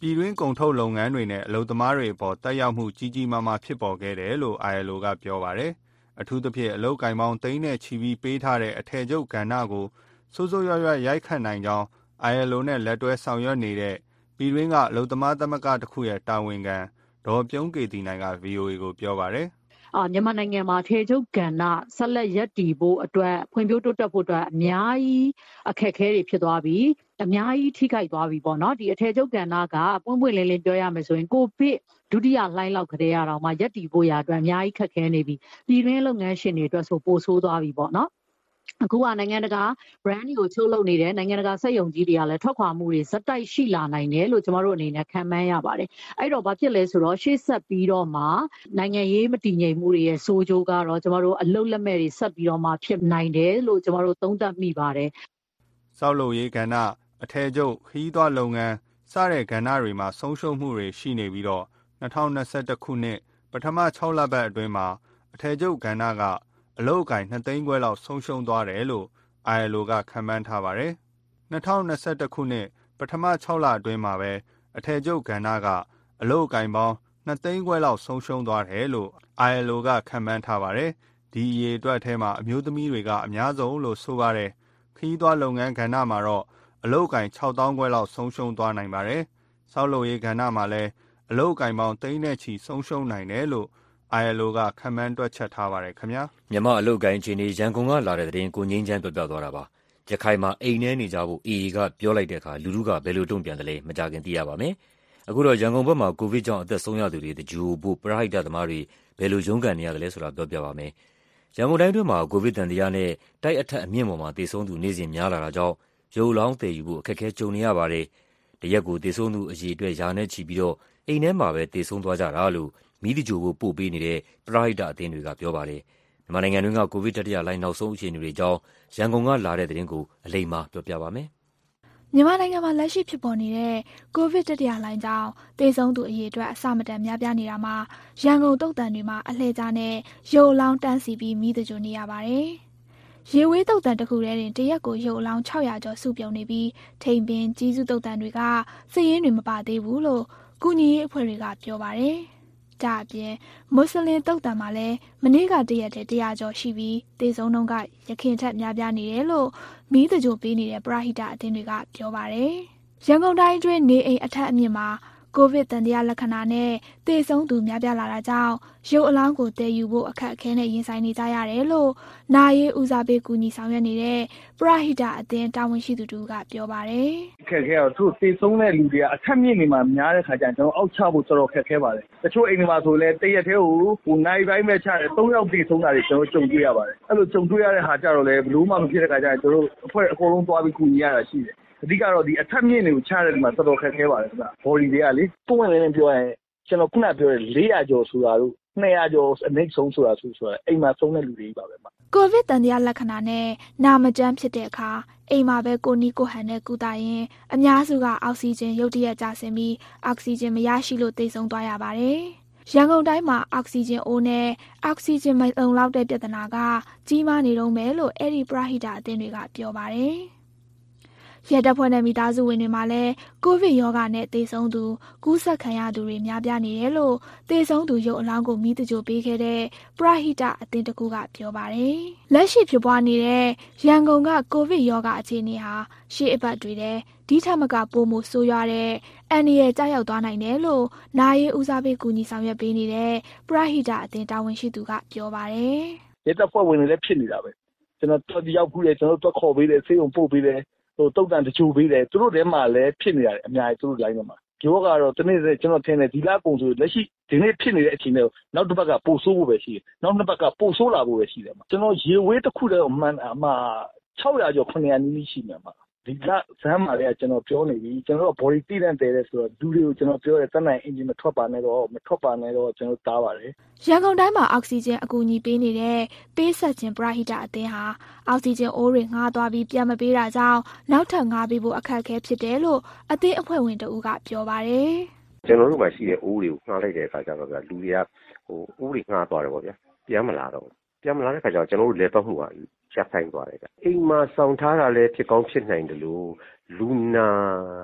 ပြည်တွင်းကုန်ထုတ်လုပ်ငန်းတွေနဲ့အလုပ်သမားတွေအပေါ်သက်ရောက်မှုကြီးကြီးမားမားဖြစ်ပေါ်ခဲ့တယ်လို့ အိုင်အယ်လ်အို ကပြောပါတယ်။အထူးသဖြင့်အလုပ်ကိုင်ပေါင်းသိန်းနဲ့ချီပြီးပေးထားတဲ့အထည်ချုပ်ကဏ္ဍကိုဆိုးဆိုးရွားရွားရိုက်ခတ်နိုင်ကြောင်း အိုင်အယ်လ်အို နဲ့လက်တွဲဆောင်ရွက်နေတဲ့ပြည်တွင်းကအလုပ်သမားသမဂ္ဂတစ်ခုရဲ့တာဝန်ခံဒေါ်ပြုံးကေတီနိုင်က ဗီအိုအေ ကိုပြောပါတယ်။အာမြန်မာနိုင်ငံမှာထေချုပ်ကဏ္ဍဆက်လက်ရပ်တည်ဖို့အတွက်ဖွံ့ဖြိုးတိုးတက်ဖို့အတွက်အများကြီးအခက်အခဲတွေဖြစ်သွားပြီအများကြီးထိခိုက်သွားပြီပေါ့နော်ဒီအထေချုပ်ကဏ္ဍကပွင့်ပွင့်လင်းလင်းပြောရမယ်ဆိုရင်ကိုဗစ်ဒုတိယလှိုင်းလောက်ခရေရအောင်မှရပ်တည်ဖို့ရအတွက်အများကြီးခက်ခဲနေပြီပြည်တွင်းလုပ်ငန်းရှင်တွေအတွက်ဆိုပိုဆိုးသွားပြီပေါ့နော်အခုကနိုင်ငံတကာ brand တွေကိုချုပ်လုပ်နေတဲ့နိုင်ငံတကာစက်ရုံကြီးတွေကလည်းထွက်ခွာမှုတွေဇက်တိုက်ရှိလာနိုင်တယ်လို့ကျမတို့အနေနဲ့ခံမှန်းရပါတယ်အဲ့တော့ဘာဖြစ်လဲဆိုတော့ရှေ့ဆက်ပြီးတော့မှနိုင်ငံရေးမတည်ငြိမ်မှုတွေရဲ့ဆိုးကျိုးကတော့ကျမတို့အလုတ်လက်မဲ့တွေဆက်ပြီးတော့မှဖြစ်နိုင်တယ်လို့ကျမတို့သုံးသပ်မိပါတယ်စောက်လုပ်ရေးကဏ္ဍအထည်ချုပ်ခရီးသွားလုပ်ငန်းစတဲ့ကဏ္ဍတွေမှာဆုံးရှုံးမှုတွေရှိနေပြီးတော့၂၀၂၁ခုနှစ်ပထမ၆လပတ်အတွင်းမှာအထည်ချုပ်ကဏ္ဍကအလုပ်အကိုင်၂သိန်းခွဲလောက်ဆုံးရှုံးသွားတယ်လို့ အိုင်အယ်လ်အို ကခန့်မှန်းထားပါတယ်။၂၀၂၁ခုနှစ်ပထမ၆လအတွင်းမှာပဲအထည်ချုပ်ကဏ္ဍကအလုပ်အကိုင်ပေါင်း၂သိန်းခွဲလောက်ဆုံးရှုံးသွားတယ်လို့ အိုင်အယ်လ်အို ကခန့်မှန်းထားပါတယ်။ဒီအရေအတွက်ထဲမှာအမျိုးသမီးတွေကအများဆုံးလို့ဆိုပါတယ်။ခရီးသွားလုပ်ငန်းကဏ္ဍမှာတော့အလုပ်အကိုင်၆သောင်းခွဲလောက်ဆုံးရှုံးသွားနိုင်ပါတယ်။ဆောက်လုပ်ရေးကဏ္ဍမှာလည်းအလုပ်အကိုင်ပေါင်းသိန်းနဲ့ချီဆုံးရှုံးနိုင်တယ်လို့ အိုင်အယ်လ်အို ကခန့်မှန်းတွက်ချက်ထားပါတယ်ခင်ဗျာမြန်မာအလုပ်ကိုင်းချင်းနေရန်ကုန်ကလာတဲ့သတင်းကိုငင်းချမ်းပြပြသွားတာပါရခိုင်မှာအိမ်ထဲနေကြဖို့ အေအေ ကပြောလိုက်တဲ့အခါလူလူကဘယ်လိုတုံ့ပြန်တယ်လဲမကြခင်သိရပါမယ်အခုတော့ရန်ကုန်ဘက်မှာကိုဗစ်ကြောင့်အသက်ဆုံးရသူတွေတကြိုဖို့ပရဟိတသမားတွေဘယ်လိုရုန်းကန်နေရတယ်လဲဆိုတာပြောပြပါမယ်ရန်ကုန်တိုင်းတွင်းမှာကိုဗစ်တန်တရားနဲ့တိုက်အထက်အမြင့်ပေါ်မှာတေဆုံးသူနေ့စဉ်များလာတာကြောင့်ရုပ်လောင်းတည်ယူဖို့အခက်အခဲကြုံနေရပါတယ်တရက်ကိုတေဆုံးသူအရေအတွက်ရာနဲ့ချီပြီးတော့အိမ်ထဲမှာပဲတေဆုံးသွားကြတာလို့မိသကြိုဖို့ပို့ပေးနေတဲ့ပရဟိတအသင်းတွေကပြောပါတယ်မြန်မာနိုင်ငံတွင်းကကိုဗစ်တတိယလှိုင်းနောက်ဆုံးအခြေအနေတွေကြောင်းရန်ကုန်ကလာတဲ့သတင်းကိုအလိမ္မာပြောပြပါမယ်မြန်မာနိုင်ငံမှာလက်ရှိဖြစ်ပေါ်နေတဲ့ကိုဗစ်တတိယလှိုင်းကြောင့်သေဆုံးသူအရေအတွက်အဆမတန်များပြားနေတာမှာရန်ကုန်တုတ်တန်တွေမှာအလှည့်ကျနဲ့ရုပ်အလောင်းတန်းစီပြီးမိသကြိုနေရပါတယ်ရေဝေးတုတ်တန်တစ်ခုတည်းတင်တရက်ကိုရုပ်အလောင်း၆ရာကျော်စုပြုံနေပြီးထိန်ပင်ကြီးစုတုတ်တန်တွေကစည်ရင်းတွေမပါသေးဘူးလို့ကုညီရေးအဖွဲ့တွေကပြောပါတယ်ကြအပြင်မွတ်စလင်တုတ်တန်မှာလည်းမနေ့ကတရက်တည်းတရားကျော်ရှိပြီးသေဆုံးနှုန်းကရခင်ထက်များပြားနေတယ်လို့မီးတကြိုပေးနေတဲ့ပရဟိတအသင်းတွေကပြောပါတယ်။ရန်ကုန်တိုင်းအတွင်းနေအိမ်အထက်အမြင့်မှာကိုဗစ်တန်တရားလက္ခဏာနဲ့သေဆုံးသူများပြားလာတာကြောင့်ရုပ်အလောင်းကိုတည်ယူဖို့အခက်အခဲနဲ့ရင်ဆိုင်နေကြရတယ်လို့နာရေးဦးစားပေးကူညီဆောင်ရွက်နေတဲ့ပရဟိတအသင်းတာဝန်ရှိသူတို့ကပြောပါတယ်။အခက်အခဲကတော့သူသေဆုံးတဲ့လူတွေကအထက်မြင့်နေမှာများတဲ့ခါကျရင်ကျွန်တော်အောက်ချဖို့တော်တော်ခက်ခဲပါတယ်။တချို့အိမ်တွေမှာဆိုလည်းတရက်တည်းကိုဟိုနိုင်ပိုင်းပဲချတယ်၃ယောက်သေဆုံးတာတွေကျွန်တော်ကြုံတွေ့ရပါတယ်။အဲ့လိုကြုံတွေ့ရတဲ့ဟာကြတော့လည်းဘလို့မှမဖြစ်တဲ့ခါကျရင်ကျွန်တော်အဖွဲ့အကုန်လုံးသွားပြီးကူညီရတာရှိတယ်အဓိကတော့ဒီအထက်မြင့်တွေကိုချတဲ့ဒီမှာတော်တော်ခက်ခဲပါတယ်ခင်ဗျ။ body တွေကလေပုံမှန်လည်းပြောရင်ကျွန်တော်ခုနပြောတဲ့၄ရာကျော်ဆိုတာတို့၂ရာကျော်အနိမ့်ဆုံးဆိုတာဆိုဆိုတာအိမ်မှာဆုံးတဲ့လူတွေပါပဲမှာကိုဗစ်တန်တရားလက္ခဏာနဲ့နာမကျန်းဖြစ်တဲ့အခါအိမ်မှာပဲကိုနီကိုဟန်နဲ့ကုသရင်အများစုကအောက်ဆီဂျင်ရုတ်တရက်ကျဆင်းပြီးအောက်ဆီဂျင်မရရှိလို့သေဆုံးသွားရပါတယ်။ရန်ကုန်တိုင်းမှာအောက်ဆီဂျင်အိုးနဲ့အောက်ဆီဂျင်မလုံလောက်တဲ့ပြဿနာကကြီးမားနေတော့မယ်လို့အဲ့ဒီပရဟိတအသင်းတွေကပြောပါတယ်။ရဲတပ်ဖွဲ့နဲ့မိသားစုဝင်တွေမှာလည်းကိုဗစ်ရောဂါနဲ့သေဆုံးသူကူးစက်ခံရသူတွေများပြားနေတယ်လို့သေဆုံးသူရုပ်အလောင်းကိုမိသကြိုပေးခဲ့တဲ့ပရဟိတအသင်းတစ်ခုကပြောပါတယ်။လက်ရှိဖြစ်ပွားနေတဲ့ရန်ကုန်ကကိုဗစ်ရောဂါအခြေအနေဟာရှေ့အပတ်တွေထဲဒီထက်မကပိုမိုဆိုးရွားတဲ့အန္တရာယ်ကြောက်သွားနိုင်တယ်လို့နာရေးဦးစားပေးကူညီဆောင်ရွက်ပေးနေတဲ့ပရဟိတအသင်းတာဝန်ရှိသူကပြောပါတယ်။ရဲတပ်ဖွဲ့ဝင်တွေလည်းဖြစ်နေတာပဲ။ကျွန်တော်တို့ရောက်ခုလေကျွန်တော်တို့ခေါ်ပေးတယ်ဆေးရုံပို့ပေးတယ်ဟိုတုတ်တန်တချို့ပေးတယ်သူတို့ထဲမှာလည်းဖြစ်နေရတယ်အများကြီးသူတို့ line ထဲမှာယောဂါတော့တနေ့တည်းကျွန်တော်ထင်တယ်ဒီလပုံဆိုလက်ရှိဒီနေ့ဖြစ်နေတဲ့အချိန်နဲ့နောက်တစ်ပတ်ကပို့ဆိုးဖို့ပဲရှိတယ်နောက်နှစ်ပတ်ကပို့ဆိုးလာဖို့ပဲရှိတယ်ကျွန်တော်ရေဝေးတစ်ခုတည်းအမှန်အမှာ၆ရာကျော်၇ရာနီးနီးရှိနေမှာဒီကဇမ်းမာလေးကကျွန်တော်ပြောနေပြီကျွန်တော် body တိတန့်တယ်တဲ့ဆိုတော့လူတွေကိုကျွန်တော်ပြောတယ်တက်နိုင်အင်ဂျင်မထွက်ပါနဲ့တော့မထွက်ပါနဲ့တော့ကျွန်တော်တားပါတယ်ရန်ကုန်တိုင်းမှာအောက်ဆီဂျင်အကူအညီပေးနေတဲ့ပေးဆက်ခြင်းပရဟိတအသင်းဟာအောက်ဆီဂျင်အိုးတွေငှားသွားပြီးပြန်မပေးတာကြောင့်နောက်ထပ်ငှားပေးဖို့အခက်အခဲဖြစ်တယ်လို့အသင်းအဖွဲ့ဝင်တဦးကပြောပါတယ်ကျွန်တော်တို့မှာရှိတဲ့အိုးတွေကိုငှားလိုက်တဲ့အခါကျတော့ဗျာလူတွေကဟိုအိုးတွေငှားသွားတယ်ပေါ့ဗျာပြန်မလာတော့ပြန်မလာတဲ့ခါကျတော့ကျွန်တော်တို့လေပတ်မှုကချက်ဆိုင်သွားတယ်ဗျအိမ်မှာစောင့်ထားတာလည်းဖြစ်ကောင်းဖြစ်နိုင်တယ်လို့လူနာ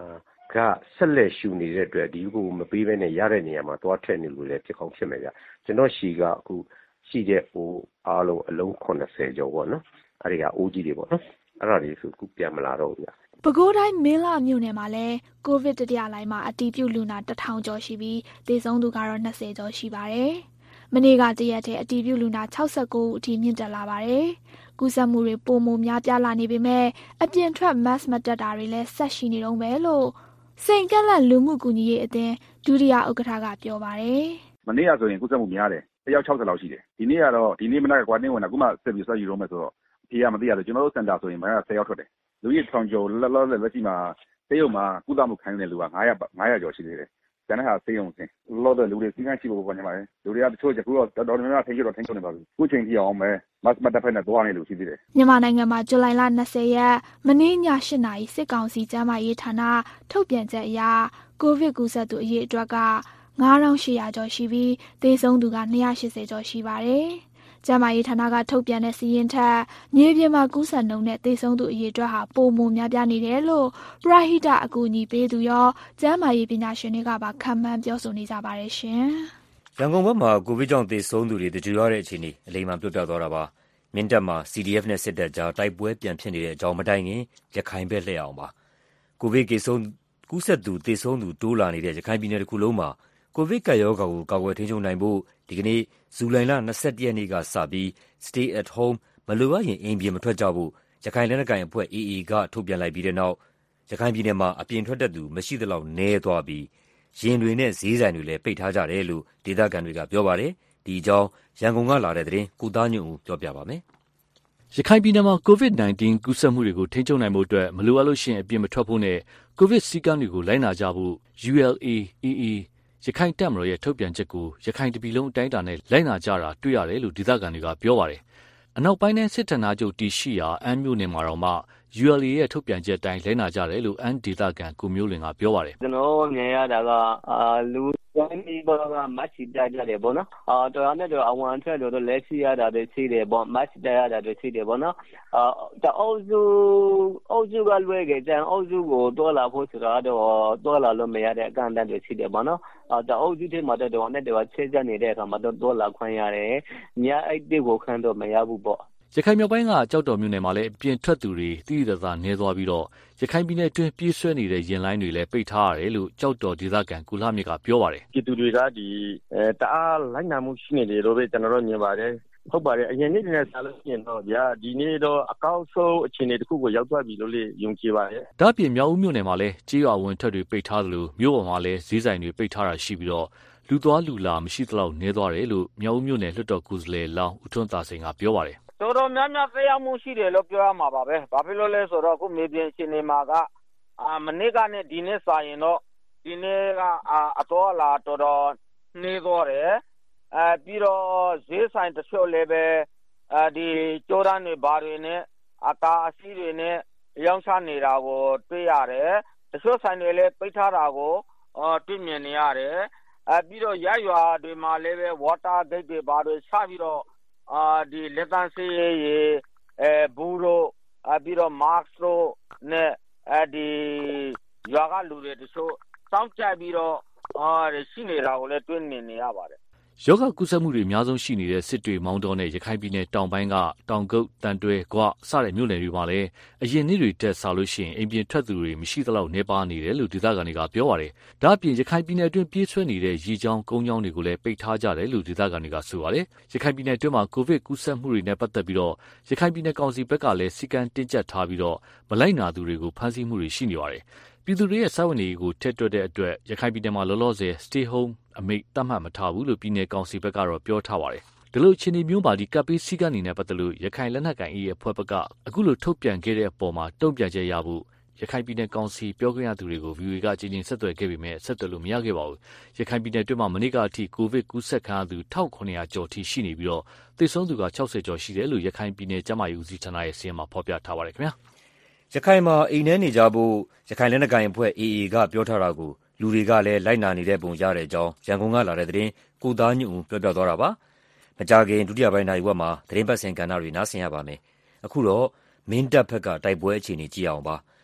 ကဆက်လက်ရှူနေတဲ့အတွက်ဒီကိုမပေးဘဲနဲ့ရတဲ့နေရာမှာသွားထည့်နေလို့လည်းဖြစ်ကောင်းဖြစ်မယ်ဗျကျွန်တော်ရှီကအခုရှိတဲ့ဟိုအားလုံးအလုံးခုနှစ်ဆယ်ကျော်ပေါ့နော်အဲ့ဒီကအိုးကြီးတွေပေါ့နော်အဲ့ဒါတွေဆိုခုပြန်မလာတော့ဘူးဗျပဲခူးတိုင်းမင်းလာမြို့နယ်မှာလည်းကိုဗစ်တတိယလှိုင်းမှာအတည်ပြုလူနာတစ်ထောင်ကျော်ရှိပြီးသေဆုံးသူကတော့နှစ်ဆယ်ကျော်ရှိပါတယ်။မနေ့ကတရက်တည်းအတည်ပြုလူနာ၆၉ဦးအထိမြင့်တက်လာပါတယ်။ကူးစက်မှုတွေပိုမိုများပြားလာနေပေမဲ့အပြင်ထွက် mask မတပ်တာတွေလည်းဆက်ရှိနေတုန်းပဲလို့စိန်ကက်လက်လူမှုကူညီရေးအသင်းဒုတိယဥက္ကဋ္ဌကပြောပါတယ်။မနေ့ကဆိုရင်ကူးစက်မှုများတယ်။တယောက်၆၀လောက်ရှိတယ်။ဒီနေ့ကတော့ဒီနေ့မနက်ကကွာတင်းဝင်တာခုမှဆက်ပြီးဆက်ယူတော့မယ်ဆိုတော့ဒီကမသိရတော့ကျွန်တော်တို့စင်တာဆိုရင်မနက်ကဆယ်ယောက်ထွက်တယ်။လူကြီးထောင်ကျော်လောလောလက်ရှိမှာဆေးရုံမှာကုသမှုခံနေတဲ့လူက900 900ကျော်ရှိနေတယ်။ကျန်တဲ့ဟာဆေးရုံစင်လောလောလူတွေစီကန်းရှိဖို့ပေါ့ညီမလေး။လူတွေကတချို့ကခုတော့တော်တော်များများထိန်းချုပ်တော့ထိန်းချုပ်နေပါပြီ။ခုချိန်ထိအောင်ပဲမတ်မတ်တက်ဖက်နဲ့သွားနေလို့ရှိသေးတယ်။မြန်မာနိုင်ငံမှာဇူလိုင်လ၂၀ရက်မနေ့ည၈နာရီစစ်ကောင်စီကျန်းမာရေးဌာနထုတ်ပြန်ချက်အရကိုဗစ်ကူးစက်သူအရေအတွက်ကငါးထောင်၈ရာကျော်ရှိပြီးသေဆုံးသူက၂၈၀ကျော်ရှိပါတယ်။ကျန်းမာရေးဌာနကထုတ်ပြန်တဲ့စာရင်းထက်မြေပြင်မှာကူးစက်နှုန်းနဲ့သေဆုံးသူအရေအတွက်ဟာပိုမိုများပြားနေတယ်လို့ပရဟိတအကူအညီပေးသူရောကျန်းမာရေးပညာရှင်တွေကပါခန့်မှန်းပြောဆိုနေကြပါတယ်ရှင်။ရန်ကုန်ဘက်မှာကိုဗစ်ကြောင့်သေဆုံးသူတွေတကြွရတဲ့အခြေအနေအလိမ္မာပြောပြသွားတာပါ။မင်းတပ်မှာ စီ ဒီ အက်ဖ် နဲ့စစ်တပ်ကြားတိုက်ပွဲပြန်ဖြစ်နေတဲ့အကြောင်းမတိုင်ခင်ရခိုင်ဘက်လှည့်အောင်ပါ။ကိုဗစ်ကေဆုံးကူးစက်သူသေဆုံးသူတိုးလာနေတဲ့ရခိုင်ပြည်နယ်တစ်ခုလုံးမှာကိုဗစ်ကပ်ရောဂါကိုကာကွယ်ထိန်းချုပ်နိုင်ဖို့ဒီကနေ့ဇူလိုင်လ၂၁ရက်နေ့ကစပြီး Stay at home မလိုအပ်ရင်အိမ်ပြင်မထွက်ကြဖို့ရခိုင်လက်နက်ကိုင်အဖွဲ့ အေအေ ကထုတ်ပြန်လိုက်ပြီးတဲ့နောက်ရခိုင်ပြည်နယ်မှာအပြင်ထွက်တဲ့သူမရှိသလောက်နည်းသွားပြီးယာဉ်တွေနဲ့ဈေးဆိုင်တွေလည်းပိတ်ထားကြတယ်လို့ဒေသခံတွေကပြောပါတယ်။ဒီအကြောင်းရန်ကုန်ကလာတဲ့သတင်းကိုသားညွန့်ဦးပြောပြပါမယ်။ရခိုင်ပြည်နယ်မှာ ကိုဗစ်၁၉ ကူးစက်မှုတွေကိုထိန်းချုပ်နိုင်ဖို့အတွက်မလိုအပ်လို့ရှိရင်အပြင်မထွက်ဖို့နဲ့ကိုဗစ်စည်းကမ်းတွေကိုလိုက်နာကြဖို့ ယူ အယ် အေ အေအေ ရခိုင်တပ်မတော်ရဲ့ထုတ်ပြန်ချက်ကိုရခိုင်တပြည်လုံးအတိုင်းအတာနဲ့လိုက်နာကြတာတွေ့ရတယ်လို့ဒေသခံတွေကပြောပါတယ်။အနောက်ပိုင်းနဲ့စစ်ဌာနချုပ်တည်ရှိရာအမ်းမြို့နယ်မှာတော့မှ ယူ အယ် အေ ရဲ့ထုတ်ပြန်ချက်တိုင်းလိုက်နာကြတယ်လို့အမ်းဒေသခံကိုမျိုးလွင်ကပြောပါတယ်။ကျွန်တော်မြင်ရတာကအာလူတိုင်းဒီဘောကမတ်ချပြကြတယ်ပေါ့နော်။အာတော်ရနဲ့တော့အဝန်ထက်တော့လက်ရှိရတာတွေရှိတယ်ပေါ့မတ်ချပြရတာတွေရှိတယ်ပေါ့နော်။အာတအုပ်စုအုပ်စုကလွဲကြတယ်အုပ်စုကိုတော်လာဖို့ဆိုတာတော့တော်လာလို့မရတဲ့အကန့်အသတ်တွေရှိတယ်ပေါ့နော်။အာတအုပ်စုတွေမှာတော့နဲ့တော့ချက်ကြနေတဲ့အခါမှာတော့တော်လာခွင့်ရတယ်။ညအိတ်တွေကိုခံတော့မရဘူးပေါ့ရခိုင်မြောက်ပိုင်းကကြောက်တော်မြို့နယ်မှာလည်းအပြင်ထွက်သူတွေတိတိကျကျနေသွားပြီးတော့ရခိုင်ပြည်နယ်အတွင်းပြေးဆွဲနေတဲ့ရင်လိုင်းတွေလည်းပိတ်ထားရတယ်လို့ကြောက်တော်ဒေသခံကုလမြစ်ကပြောပါတယ်ပြည်သူတွေကဒီအဲတအားလိုက်နာမှုရှိနေတယ်လို့ပဲကျွန်တော်တို့မြင်ပါတယ်ဟုတ်ပါတယ်အရင်နေ့နဲ့ဆက်လို့ရှိရင်တော့ဗျာဒီနေ့တော့အကောက်ဆုံးအခြေအနေတစ်ခုကိုရောက်သွားပြီလို့လေယုံကြည်ပါတယ်ဒါ့အပြင်မြောက်ဦးမြို့နယ်မှာလည်းကြေးရွာဝင်ထွက်တွေပိတ်ထားသလိုမြို့ပေါ်မှာလည်းဈေးဆိုင်တွေပိတ်ထားတာရှိပြီးတော့လူသွားလူလာမရှိသလောက်နေသွားတယ်လို့မြောက်ဦးမြို့နယ်လွှတ်တော်ကိုယ်စားလှယ်လောင်းဦးထွန်းသာစိန်ကပြောပါတယ်တော်တော်များများသက်ရောက်မှုရှိတယ်လို့ပြောရမှာပါပဲ။ဘာဖြစ်လို့လဲဆိုတော့အခုမြေပြင်ရှင်နေမှာကအာမနေ့ကနဲ့ဒီနေ့စာရင်တော့ဒီနေ့ကအတော်လာတော်တော်နေသွားတယ်။အဲပြီးတော့ဈေးဆိုင်တချို့လည်းပဲအဲဒီကြိုးရမ်းတွေဘာတွေနဲ့အကာအစီးတွေနဲ့ရောင်းချနေတာကိုတွေ့ရတယ်။တချို့ဆိုင်တွေလည်းပိတ်ထားတာကိုအော်တွေ့မြင်နေရတယ်။အဲပြီးတော့ရရွာတွေမှာလည်းပဲ water gate တွေဘာတွေချပြီးတော့အာဒီလက်တန်းစီရေအဲဘူးတို့အပြီးတော့ mask တို့နဲ့အဲဒီရွာကလူတွေတချို့စောင့်ကြပြီးတော့အာရှိနေတာကိုလည်းတွေ့မြင်နေရပါတယ်ယောဂကုသမှုတွေအများဆုံးရှိနေတဲ့စစ်တွေမောင်းတော်နဲ့ရခိုင်ပြည်နယ်တောင်ပိုင်းကတောင်ကုတ်တန်တွဲဂွစတဲ့မြို့နယ်တွေမှာလည်းအရင်နှစ်တွေတက်ဆာလို့ရှိရင်အိမ်ပြင်ထွက်သူတွေမရှိသလောက်နေပါနေတယ်လို့ဒေသခံတွေကပြောပါတယ်။ဒါ့အပြင်ရခိုင်ပြည်နယ်အတွင်းပြေးဆွဲနေတဲ့ရေချောင်းကုန်းချောင်းတွေကိုလည်းပိတ်ထားကြတယ်လို့ဒေသခံတွေကဆိုပါတယ်။ရခိုင်ပြည်နယ်အတွင်းမှာကိုဗစ်ကူးစက်မှုတွေနဲ့ပတ်သက်ပြီးတော့ရခိုင်ပြည်နယ်ကောင်စီဘက်ကလည်းစီကံတင်းကျပ်ထားပြီးတော့မလိုက်နာသူတွေကိုဖမ်းဆီးမှုတွေရှိနေပါတယ်။ပြည်သူတွေရဲ့စာဝန်တွေကိုထက်တွက်တဲ့အတွက်ရခိုင်ပြည်နယ်မှာလောလောဆယ် stay home အမိန့်တတ်မှတ်မထားဘူးလို့ပြည်နယ်ကောင်စီဘက်ကတော့ပြောထားပါတယ်။ဒီလိုအခြေအနေမျိုးမှာဒီကပ်ပေးစည်းကမ်းတွေနဲ့ပတ်သက်လို့ရခိုင်လက်နက်ကိုင်အေးအဖွဲ့ဘက်ကအခုလိုထုတ်ပြန်ခဲ့တဲ့အပေါ်မှာတုံ့ပြန်ချက်ရဖို့ရခိုင်ပြည်နယ်ကောင်စီပြောခွင့်ရသူတွေကို ဗီအိုအေ ကအကြိမ်ကြိမ်ဆက်သွယ်ခဲ့ပေမဲ့ဆက်သွယ်လို့မရခဲ့ပါဘူး။ရခိုင်ပြည်နယ်အတွင်းမှာမနေ့ကအထိကိုဗစ်ကူးစက်ခံရသူ၁၉၀၀ကျော်ထိရှိနေပြီးတော့သေဆုံးသူက၆၀ကျော်ရှိတယ်လို့ရခိုင်ပြည်နယ်ကျန်းမာရေးဦးစီးဌာနရဲ့စာရင်းမှာဖော်ပြထားပါတယ်ခင်ဗျာ။ရခိုင်မှာအိမ်ထဲနေကြဖို့ရခိုင်လက်နက်ကိုင်အဖွဲ့ အေအေ ကပြောထားတာကိုလူတွေကလည်းလိုက်နာနေတဲ့ပုံရတဲ့အကြောင်းရန်ကုန်ကလာတဲ့သတင်းကိုသားညွန့်ဦးပြောပြသွားတာပါ။မကြခင်ဒုတိယပိုင်းနိုင်ဝက်မှာသတင်းပတ်စင်ကဏ္ဍတွေနားဆင်ရပါမယ်။အခုတော့မင်းတပ်ဘက်ကတိုက်ပွဲအခြေအနေကြည့်အောင်ပါ။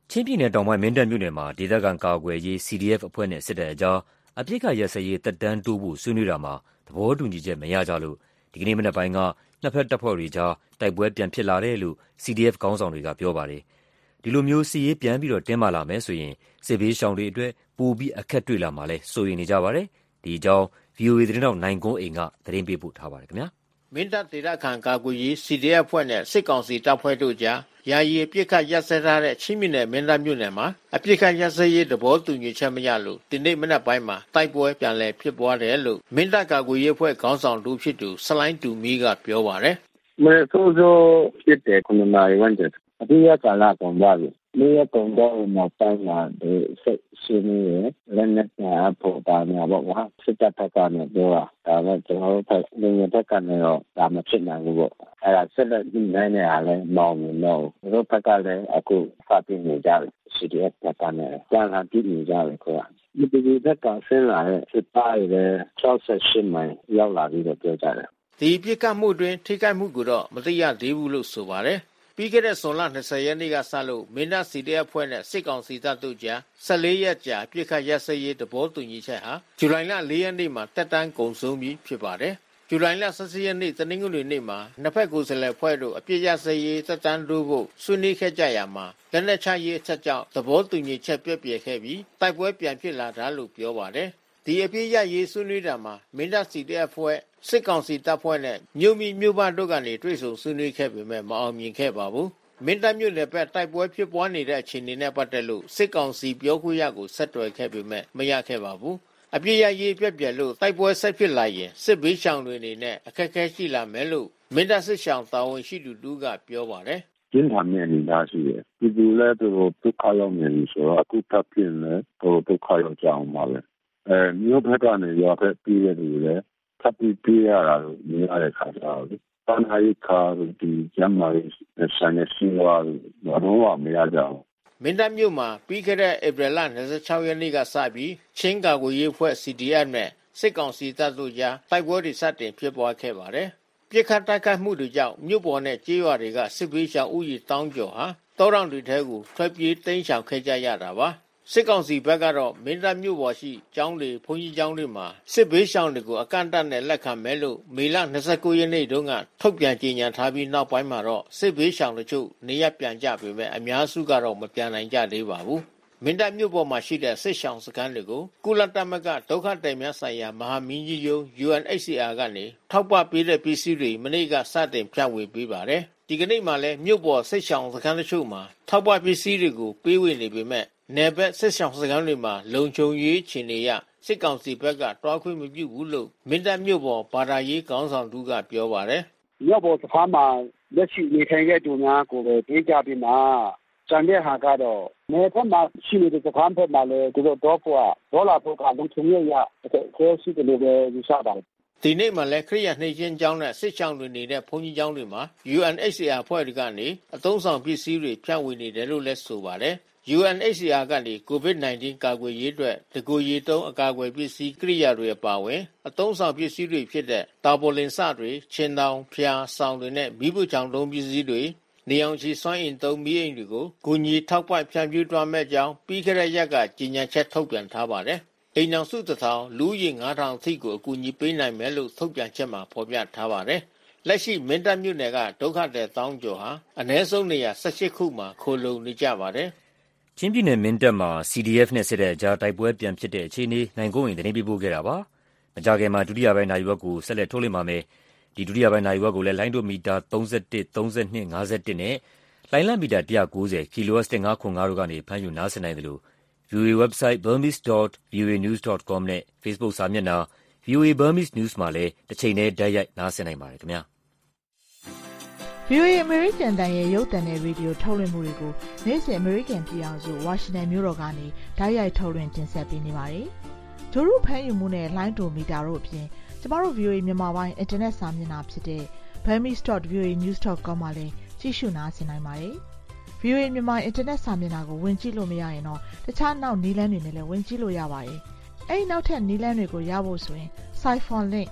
ချင်းပြည်နယ်တောင်ပိုင်းမင်းတပ်မြို့နယ်မှာဒေသခံကာကွယ်ရေး စီ ဒီ အက်ဖ် အဖွဲ့နဲ့စစ်တပ်အကြားအပြစ်ခတ်ရက်စဲရေးတက်တန်းတိုးဖို့ဆွေးနွေးတာမှာသဘောတူညီချက်မရကြလို့ဒီကနေ့မနက်ပိုင်းကနှစ်ဖက်တပ်ဖွဲ့တွေကြားတိုက်ပွဲပြန်ဖြစ်လာတယ်လို့ စီ ဒီ အက်ဖ် ခေါင်းဆောင်တွေကပြောပါတယ်။ဒီလိုမျိုးစီရေးပြန်ပြီးတော့တင်းမာလာမယ်ဆိုရင်စစ်ဘေးရှောင်တွေအတွက်ပိုပြီးအခက်တွေ့လာမှာလဲစိုးရိမ်နေကြပါတယ်။ဒီအကြောင်း ဗွီအိုအေ သတင်းထောက်နိုင်ကွန်းအိမ်ကသတင်းပေးပို့ထားပါတယ်ခင်ဗျာ။မင်းတပ်ဒေသခံကာကွယ်ရေး စီ ဒီ အက်ဖ် အဖွဲ့နဲ့စစ်ကောင်စီတပ်ဖွဲ့တို့ကြားယာယီအပြစ်ခတ်ရက်စဲထားတဲ့ချင်းပြည်နယ်မင်းတပ်မြို့နယ်မှာအပြစ်ခတ်ရက်စဲရေးသဘောတူညီချက်မရလို့ဒီနေ့မနက်ပိုင်းမှာတိုက်ပွဲပြန်လည်ဖြစ်ပွားတယ်လို့မင်းတပ်ကာကွယ်ရေးအဖွဲ့ခေါင်းဆောင်တူဖြစ်သူစလိုင်းတူမီကပြောပါတယ်။မဲဆိုးဆိုးဖြစ်တဲ့ခုနနာရီဝန်ကျအပြစ်ရကာလကုန်ပါပြီ။လေးရကုန်တော့နောက်ပိုင်းမှာဒီဆက်ရှင်နေလည်းနဲ့အဖို့တာများပေါ့ကွာစစ်တပ်ဘက်ကနေပြောတာဒါပဲကျွန်တော်တို့ဘက်လူငယ်ဘက်ကနေတော့ဒါမဖြစ်နိုင်ဘူးပေါ့အဲ့ဒါဆက်လက်ပြီးနိုင်နေရလဲမောင်းနေတော့တို့ဘက်ကလည်းအခုဖတ်ပြနေကြတယ် စီ ဒီ အက်ဖ် ဘက်ကနေပြန်လာပြီးနေကြတယ်ကွာဒီဒီဘက်ကဆင်းလာတဲ့စစ်သားတွေလည်း၆၈မိုင်ရောက်လာပြီးတော့ပြောကြတယ်ဒီပြစ်ကတ်မှုတွင်ထိခိုက်မှုကိုတော့မသိရသေးဘူးလို့ဆိုပါတယ်ပြီးခဲ့တဲ့ဇွန်လ၂၀ရက်နေ့ကစလို့မင်းတပ် စီ ဒီ အက်ဖ် အဖွဲ့နဲ့စစ်ကောင်စီတပ်တို့ကြား၁၄ရက်ကြာပြစ်ခတ်ရက်စဲရေးသဘောတူညီချက်ဟာဇူလိုင်လ၄ရက်နေ့မှာတက်တန်းကုန်ဆုံးပြီဖြစ်ပါတယ်။ဇူလိုင်လ၁၈ရက်နေ့တနင်္ဂနွေနေ့မှာနှစ်ဖက်ကိုယ်စားလှယ်ဖွဲ့တို့အပြစ်ရက်စဲရေးတက်တန်းတိုးဖို့ဆွေးနွေးခဲ့ကြရာမှာလက်နက်ချရေးအချက်ကြောင့်သဘောတူညီချက်ပြည့်ပြည့်ခဲ့ပြီးတိုက်ပွဲပြန်ဖြစ်လာတာလို့ပြောပါတယ်။ဒီအပြစ်ရရေးဆွေးနွေးတာမှာမင်းတပ် စီ ဒီ အက်ဖ် ဖွဲ့စစ်ကောင်စီတပ်ဖွဲ့နဲ့မြို့မိမြို့ပတို့ကနေတွေ့ဆုံဆွေးနွေးခဲ့ပေမဲ့မအောင်မြင်ခဲ့ပါဘူး။မင်းတပ်မြို့နယ်ဘက်တိုက်ပွဲဖြစ်ပွားနေတဲ့အခြေအနေနဲ့ပတ်သက်လို့စစ်ကောင်စီပြောခွင့်ရကိုဆက်သွယ်ခဲ့ပေမဲ့မရခဲ့ပါဘူး။အပြစ်ရရေးပြက်ပြက်လို့တိုက်ပွဲဆက်ဖြစ်လာရင်စစ်ဘေးရှောင်တွေနေနဲ့အခက်အခဲရှိလာမယ်လို့မင်းတပ်စစ်ရှောင်တာဝန်ရှိသူတူကပြောပါတယ်။ကျင်းထမ်းနေနေသားရှိတယ်။ဒီလိုလဲတော့ဒုက္ခရောက်နေပြီဆိုတော့အခုထပ်ပြင်လဲတော့ဒုက္ခရောက်ကြအောင်ပါပဲ။အဲမြို့ဘက်ကနေရွာဘက်ပြေးရတယ်လေ။ထပ်ပြီးပြေးရတာလို့မြင်ရတဲ့ခါကျတော့ပန်းဟိခါဒီကျမ်းမာရေးဆိုင်ရာစီဝါတော့မရကြဘူးမင်းတပ်မြို့မှာပြီးခဲ့တဲ့ဧပြီလ၂၆ရက်နေ့ကစပြီးချင်းကာကွယ်ရေးအဖွဲ့ စီ ဒီ အက်ဖ် နဲ့စစ်ကောင်စီတပ်တို့ကြားတိုက်ပွဲတွေစတင်ဖြစ်ပွားခဲ့ပါတယ်။ပြစ်ခတ်တိုက်ခိုက်မှုတွေကြောင့်မြို့ပေါ်နဲ့ကျေးရွာတွေကစစ်ဘေးရှောင်ဥယျာဉ်တောင်းကျော်ဟာတောတောင်တွေထဲကိုထွက်ပြေးတိမ်းရှောင်ခဲ့ကြရတာပါ။စစ်ကောင်စီဘက်ကတော့မင်းတပ်မြို့ပေါ်ရှိကျောင်းတွေဘုန်းကြီးကျောင်းတွေမှာစစ်ဘေးရှောင်တွေကိုအကန့်အသတ်နဲ့လက်ခံမယ်လို့မေလ၂၉ရက်နေ့တုန်းကထုတ်ပြန်ကြေညာထားပြီးနောက်ပိုင်းမှာတော့စစ်ဘေးရှောင်တို့ချုပ်နေရပြန်ကြပေမဲ့အများစုကတော့မပြန်နိုင်ကြသေးပါဘူး။မင်းတပ်မြို့ပေါ်မှာရှိတဲ့စစ်ရှောင်စခန်းတွေကိုကုလသမဂ္ဂဒုက္ခသည်များဆိုင်ရာမဟာမင်းကြီးရုံး ယူအန် အိတ် စီ အာ ကနေထောက်ပံ့ပေးတဲ့ပစ္စည်းတွေမနေ့ကစတင်ဖြန့်ဝေပေးပါတယ်။ဒီကနေ့မှလည်းမြို့ပေါ်စစ်ရှောင်စခန်းတချို့မှာထောက်ပံ့ပစ္စည်းတွေကိုပေးဝေနေပေမဲ့နယ်ဘက်စစ်ဆောင်စခန်းတွေမှာလုံခြုံရေးချင်နေရစစ်ကောင်စီဘက်ကတွားခွင့်မပြုဘူးလို့မင်းတပ်မြို့ပေါ်ဘာသာရေးခေါင်းဆောင်သူကပြောပါတယ်။မြို့ပေါ်စခန်းမှာလက်ရှိနေထိုင်တဲ့သူများကိုပဲပြေးကြပြီးမှကျန်တဲ့ဟာကတော့နယ်ဘက်မှာရှိနေတဲ့စခန်းဘက်မှာလည်းသူတို့တော့ဖို့ဒေါ်လာဖို့ကလုံခြုံရေးရအဲရှိတယ်လို့ပဲယူဆပါတယ်ဒီနေ့မှလည်းခရိယာနှိမ့်ချင်းကျောင်းနဲ့စစ်ဆောင်တွေနေတဲ့ဘုန်းကြီးကျောင်းတွေမှာ ယူအန် အိတ် စီ အာ ဖွဲ့တွေကနေအသုံးဆောင်ပစ္စည်းတွေဖြန့်ဝေနေတယ်လို့လည်းဆိုပါတယ်။ ယူအန် အိတ် စီ အာ ကနေ ကိုဗစ်-၁၉ ကာကွယ်ရေးအတွက်တကိုယ်ရေသုံးအကာအကွယ်ပစ္စည်းကိရိယာတွေအပါအဝင်အသုံးဆောင်ပစ္စည်းတွေဖြစ်တဲ့တာပေါ်လင်စတွေ၊ခြင်ထောင်၊ဖျာ၊စောင်တွေနဲ့မီးဖိုချောင်သုံးပစ္စည်းတွေနေအောင်ခြည်စွမ်းအင်သုံးမီးအိမ်တွေကိုကူညီထောက်ပံ့ဖြန့်ဖြူးသွားမဲ့ကြောင်းပြီးခဲ့တဲ့ရက်ကကြေညာချက်ထုတ်ပြန်ထားပါတယ်။အိမ်အောင်စုတစ်ထောင်လူဦးရေငါးထောင်အထိကိုအကူအညီပေးနိုင်မယ်လို့ထုတ်ပြန်ချက်မှာဖော်ပြထားပါတယ်။လက်ရှိမင်းတပ်မြို့နယ်ကဒုက္ခသည်တောင်းကျော်ဟာအနည်းဆုံးနေရာ၁၈ခုမှာခိုလုံနေကြပါတယ်။ချင်းပြည်နယ်မင်းတပ်မှာ စီ ဒီ အက်ဖ် နဲ့စစ်တပ်အကြားတိုက်ပွဲပြန်ဖြစ်တဲ့အခြေအနေနိုင်ကုန်းဝင်သတင်းပေးပို့ခဲ့တာပါ။မကြာခင်မှာဒုတိယပိုင်းနိုင်ရွက်ကိုဆက်လက်ထုတ်လွှင့်ပါမယ်။ဒီဒုတိယပိုင်းနိုင်ရွက်ကိုလည်းလိုင်းဒိုမီတာ၃၁ ၃၂ ၅၁နဲ့လိုင်းလံမီတာ၁၉၀ kHz ၁၅ခွန်၅တို့ကနေဖမ်းယူနားဆင်နိုင်တယ်လို့ ဗီအိုအေ website burmese dot v o a news dot com နဲ့ Facebook စာမျက်နှာ ဗီအိုအေ Burmese News မှာလည်းတစ်ချိန်တည်းတိုက်ရိုက်နားဆင်နိုင်ပါတယ်ခင်ဗျာ။ ဗီအိုအေ American တန်ရဲ့ရုပ်သံနဲ့ရေဒီယိုထုတ်လွှင့်မှုတွေကိုနေ့စဉ် American ပြည်အောင်စု Washington မြို့တော်ကနေတိုက်ရိုက်ထုတ်လွှင့်တင်ဆက်ပေးနေပါတယ်။ဒိုရုဖမ်းယူမှုနဲ့လိုင်းဒိုမီတာတို့အပြင်ကျမတို့ ဗီအိုအေ မြန်မာပိုင်း Internet စာမျက်နှာဖြစ်တဲ့ burmese dot v o a news dot com မှာလည်းကြည့်ရှုနားဆင်နိုင်ပါတယ်။ ဗီအိုအေ မြန်မာ Internet စာမျက်နှာကိုဝင်ကြည့်လို့မရရင်တော့တခြားနောက်နည်းလမ်းတွေနဲ့လည်းဝင်ကြည့်လို့ရပါတယ်။အဲဒီနောက်ထပ်နည်းလမ်းတွေကိုရဖို့ဆိုရင် Siphon link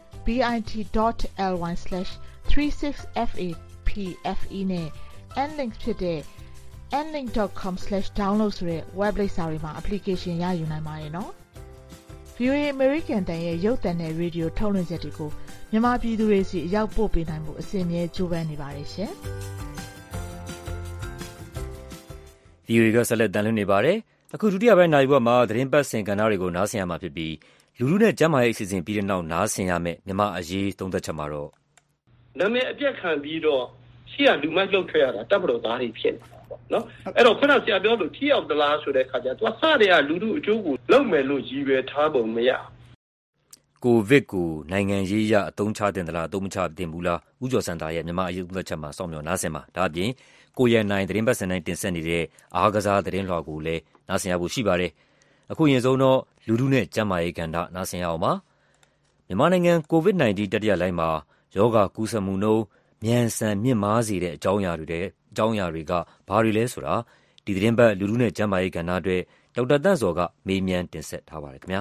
bit dot ly slash three six f a p f e နဲ့ nlink ဖြစ်တဲ့အန်လင်း ဒေါ့ ကွန် စလက်ရှ် ဒေါင်းလော့ဒ် ဆိုတဲ့ web လိပ်စာတွေမှာ application ရယူနိုင်ပါတယ်နော်။ ဗွီအိုအေ American တန်ရဲ့ရုပ်သံနဲ့ရေဒီယိုထုတ်လွှင့်ချက်တွေကိုမြန်မာပြည်သူတွေစီအရောက်ပို့ပေးနိုင်မှုအစဉ်အမြဲကြိုးပမ်းနေပါတယ်ရှင်။ဗွီအိုအေကဆက်လက်တန်လှည့်နေပါတယ်။အခုဒုတိယပိုင်းနိုင်ဘက်မှာသတင်းပတ်စင်ကဏ္ဍတွေကိုနားဆင်ရမှာဖြစ်ပြီးလူလူနဲ့ကျန်းမာရေးအစီအစဉ်ပြီးတဲ့နောက်နားဆင်ရမယ်မြန်မာအရေးသုံးသက်ချက်မှာတော့နာမည်အပြတ်ခံပြီးတော့ရှိရလူမိုက်လောက်ထွက်ရတာတပ်မတော်သားတွေဖြစ်နေတာပေါ့နော်အဲ့တော့ခုနဆရာပြောလို့ထိရောက်သလားဆိုတဲ့ခါကျတော့သူကစတဲ့ကလူလူအကျိုးကိုလုံမယ်လို့ရည်ရွယ်ထားပုံမရကိုဗစ်ကိုနိုင်ငံရေးရအသုံးချတင်သလားအသုံးမချတင်ဘူးလားဦးကျော်စံသားရဲ့မြန်မာအရေးသုံးသက်ချက်မှာစောင့်မျှော်နားဆင်ပါဒါအပြင်ကိုရန်နိုင်သတင်းပတ်စင်တိုင်းတင်ဆက်နေတဲ့အားကစားသတင်းလွှာကိုလည်းနားဆင်ရဖို့ရှိပါတယ်အခုရင်ဆုံးတော့လူလူနဲ့ကျန်းမာရေးကဏ္ဍနားဆင်ရအောင်ပါမြန်မာနိုင်ငံကိုဗစ် ၁၉ တတိယလှိုင်းမှာယောဂကူးစက်မှုနှုန်းမြန်ဆန်မြင့်မားစေတဲ့အကြောင်းအရာတွေတဲ့အကြောင်းအရာတွေကဘာတွေလဲဆိုတာဒီသတင်းပတ်လူလူနဲ့ကျန်းမာရေးကဏ္ဍအတွက်ဒေါက်တာတန့်စောကမေးမြန်းတင်ဆက်ထားပါတယ်ခင်ဗျာ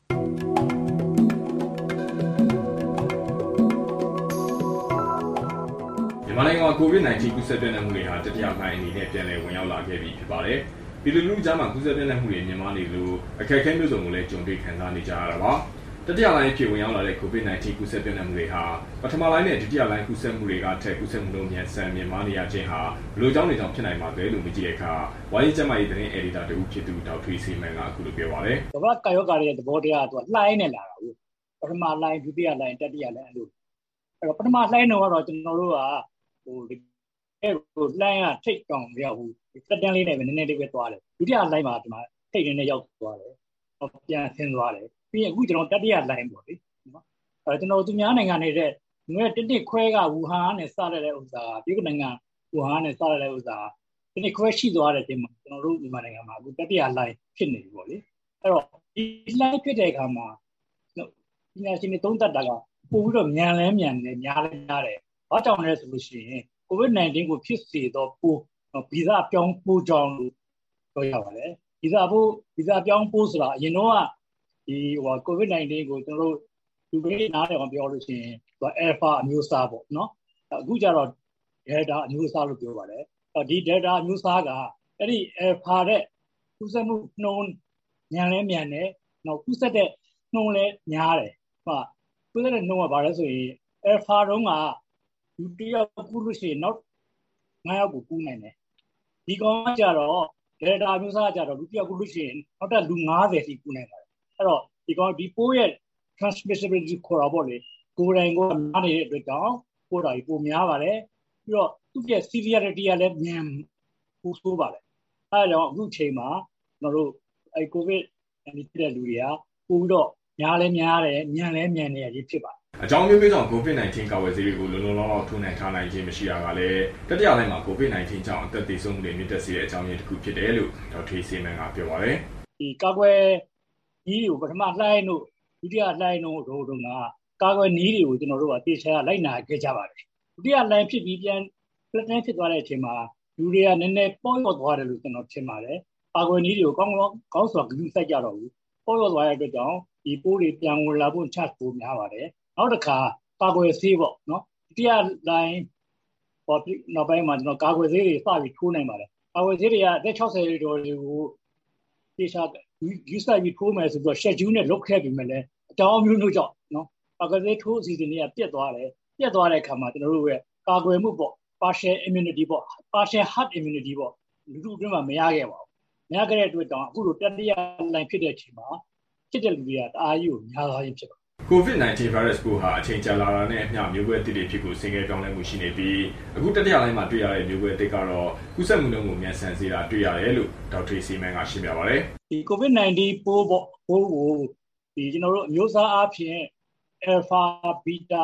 မြန်မာနိုင်ငံမှာကိုဗစ် ၁၉ ကူးစက်ပြန့်နှံ့မှုတွေဟာတတိယလှိုင်းအနေနဲ့ပြန်လည်ဝင်ရောက်လာခဲ့ပြီဖြစ်ပါတယ်။ပြည်သူလူထုကြားမှာကူးစက်ပြန့်နှံ့မှုတွေမြင့်မားနေလို့အခက်အခဲမျိုးစုံကိုလည်းကြုံတွေ့ခံစားနေကြရတာပါ။တတိယလှိုင်းဖြစ်ဝင်ရောက်လာတဲ့ကိုဗစ် ၁၉ ကူးစက်ပြန့်နှံ့မှုတွေဟာပထမလှိုင်းနဲ့ဒုတိယလှိုင်းကူးစက်မှုတွေကထက်ကူးစက်မှုလုံးမြန်ဆန်မြင့်မားနေရခြင်းဟာဘယ်လိုကြောင့်တွေကြောင့်ဖြစ်နိုင်ပါသလဲလို့မကြည့်တဲ့အခါဝိုင်းကျန်းမာရေးသတင်းအယ်ဒီတာတူဖြစ်သူဒေါက်ထွေးစီမန်ကအခုလိုပြောပါတယ်။ကမ္ဘာကာယောဂါရဲ့သဘောတရားကသူကလှိုင်းနဲ့လာတာဘူး။ပထမလှိုင်းဒုတိယလှိုင်းတတိယလှိုင်းအဲ့လိုအဲ့တော့ပထမလှိုင်းတော့ကတော့ကျွန်တော်တို့ကဟိုအဲ့ဟိုလှိုင်းကထိတ်ကောင်မရောက်ဘူးတက်တန်းလေးနဲ့ပဲနည်းနည်းလေးပဲသွားတယ်ဒုတိယလှိုင်းမှာဒီမှာထိတ်နေနဲ့ရောက်သွားတယ်ပြန်ဆင်းသွားတယ်ပြီးရင်အခုကျွန်တော်တတိယလှိုင်းပေါ့လေနော်အဲ့ကျွန်တော်သူများနိုင်ငံနေတဲ့ငွေတစ်နှစ်ခွဲကဝူဟန်နဲ့စရတဲ့ဥစ္စာကပြည်နိုင်ငံဝူဟန်နဲ့စရတဲ့ဥစ္စာတစ်နှစ်ခွဲရှိသွားတဲ့အချိန်မှာကျွန်တော်တို့မြန်မာနိုင်ငံမှာအခုတတိယလှိုင်းဖြစ်နေပြီပေါ့လေအဲ့တော့ဒီလှိုင်းဖြစ်တဲ့အခါမှာဒီညာရှင်တွေသုံးသပ်တာကပို့ပြီးတော့မြန်လဲမြန်လဲများလဲများတယ်ဘာကြောင့်လဲဆိုလို့ရှိရင်ကိုဗစ် ၁၉ ကိုဖြစ်စေတော့ပိုးဗီဇပြောင်းပိုးကြောင့်လို့ပြောရပါတယ်ဗီဇပိုးဗီဇပြောင်းပိုးဆိုတာအရင်တော့ကဒီဟိုကိုဗစ် ၁၉ ကိုကျွန်တော်တို့လူတွေနားတယ်အောင်ပြောလို့ရှိရင်သူက alpha အမျိုးအစားပေါ့နော်အခုကျတော့ delta အမျိုးအစားလို့ပြောပါတယ်ဒီ delta အမျိုးအစားကအဲ့ဒီ alpha တဲ့ကူးစက်မှုနှုန်းမြန်လဲမြန်တယ်နောက်ကူးစက်တဲ့နှုန်းလဲများတယ်ဟုတ်ကူးစက်တဲ့နှုန်းကဘာလဲဆိုရင် alpha တုန်းကလူတယောက်ကူးလို့ရှိရင်နောက်ငါးယောက်ကိုကူးနိုင်တယ်ဒီကောင်ကကြတော့ delta မျိုးစားကြတော့လူတယောက်ကူးလို့ရှိရင်နောက်ထပ်လူ၅၀ထိကူးနိုင်ပါတယ်အဲ့တော့ဒီကောင်ဒီပိုးရဲ့ transmissibility ခေါ်တာပေါ့လေကိုယ်တိုင်ကများနေတဲ့အတွက်ကြောင့်ပိုးတာကြီးပိုများပါတယ်ပြီးတော့သူ့ရဲ့ severity ကလည်းမြန်ပိုဆိုးပါတယ်အဲ့တော့အခုချိန်မှာကျွန်တော်တို့အဲ covid နေတဲ့လူတွေကပိုပြီးတော့များလဲများတယ်မြန်လဲမြန်နေရကြီးဖြစ်ပါတယ်အကြောင်းမျိုးမျိုးကြောင့်ကိုဗစ် ၁၉ ကာဝယ်ဆေးတွေကိုလုံလုံလောက်လောက်ထိုးနှံထားနိုင်ခြင်းမရှိတာကလည်းတတိယလှိုင်းမှာကိုဗစ် ၁၉ ကြောင့်အသက်သေဆုံးမှုတွေမြင့်တက်စေတဲ့အကြောင်းရင်းတစ်ခုဖြစ်တယ်လို့ဒေါက်တာစီမန်ကပြောပါတယ်။ဒီကာကွယ်နည်းတွေကိုပထမလှိုင်းတို့ဒုတိယလှိုင်းတို့တို့တို့ကကာကွယ်နည်းတွေကိုကျွန်တော်တို့ကတေချာလိုက်နာခဲ့ကြပါတယ်။ဒုတိယလှိုင်းဖြစ်ပြီးပြန်ပြန်ဖြစ်သွားတဲ့အချိန်မှာလူတွေကနည်းနည်းပေါ့ရော့သွားတယ်လို့ကျွန်တော်ထင်ပါတယ်။ကာကွယ်နည်းတွေကိုကောင်းကောင်းကောင်းစွာဂရုစိုက်ကြတော့ဘူး။ပေါ့ရော့သွားတဲ့အတွက်ကြောင့်ဒီပိုးတွေပြန်ဝင်လာဖို့ chance ပိုများပါတယ်။နောက်တစ်ခါကာကွယ်ဆေးပေါ့နော်တရားလိုင်းပေါ်နောက်ပိုင်းမှာကျွန်တော်ကာကွယ်ဆေးတွေစပြီးထိုးနိုင်ပါတယ်ကာကွယ်ဆေးတွေကအသက်၆၀ကျော်တွေကိုတေချာယူဆိုင်ပြီးထိုးမယ်ဆိုတော့ schedule နဲ့လုပ်ခဲ့ပြီးမှလည်းအကြောင်းမျိုးမျိုးကြောင့်နော်ကာကွယ်ဆေးထိုးအစီအစဉ်တွေကပြတ်သွားတယ်ပြတ်သွားတဲ့အခါမှာကျွန်တော်တို့ရဲ့ကာကွယ်မှုပေါ့ partial immunity ပေါ့ partial herd immunity ပေါ့လူလူအတွင်းမှာမရခဲ့ပါဘူးမရခဲ့တဲ့အတွက်ကြောင့်အခုလိုတတိယလိုင်းဖြစ်တဲ့အချိန်မှာဖြစ်တဲ့လူတွေကတအားကြီးကိုများသွားရင်ဖြစ်ပါကိုဗစ် ၁၉ virus ပိုးဟာအချိန်ကြာလာတာနဲ့အမျှမျိုးကွဲသစ်တွေဖြစ်ကိုဆင်ကဲပြောင်းလဲမှုရှိနေပြီးအခုတတိယလိုင်းမှာတွေ့ရတဲ့မျိုးကွဲသစ်ကတော့ကူးစက်မှုနှုန်းကိုမြန်ဆန်စေတာတွေ့ရတယ်လို့ဒေါက်တာစီမန်ကရှင်းပြပါတယ်။ဒီကိုဗစ် ၁၉ ပိုးပေါ့ပိုးကိုဒီကျွန်တော်တို့အမျိုးအစားအဖြစ် alpha beta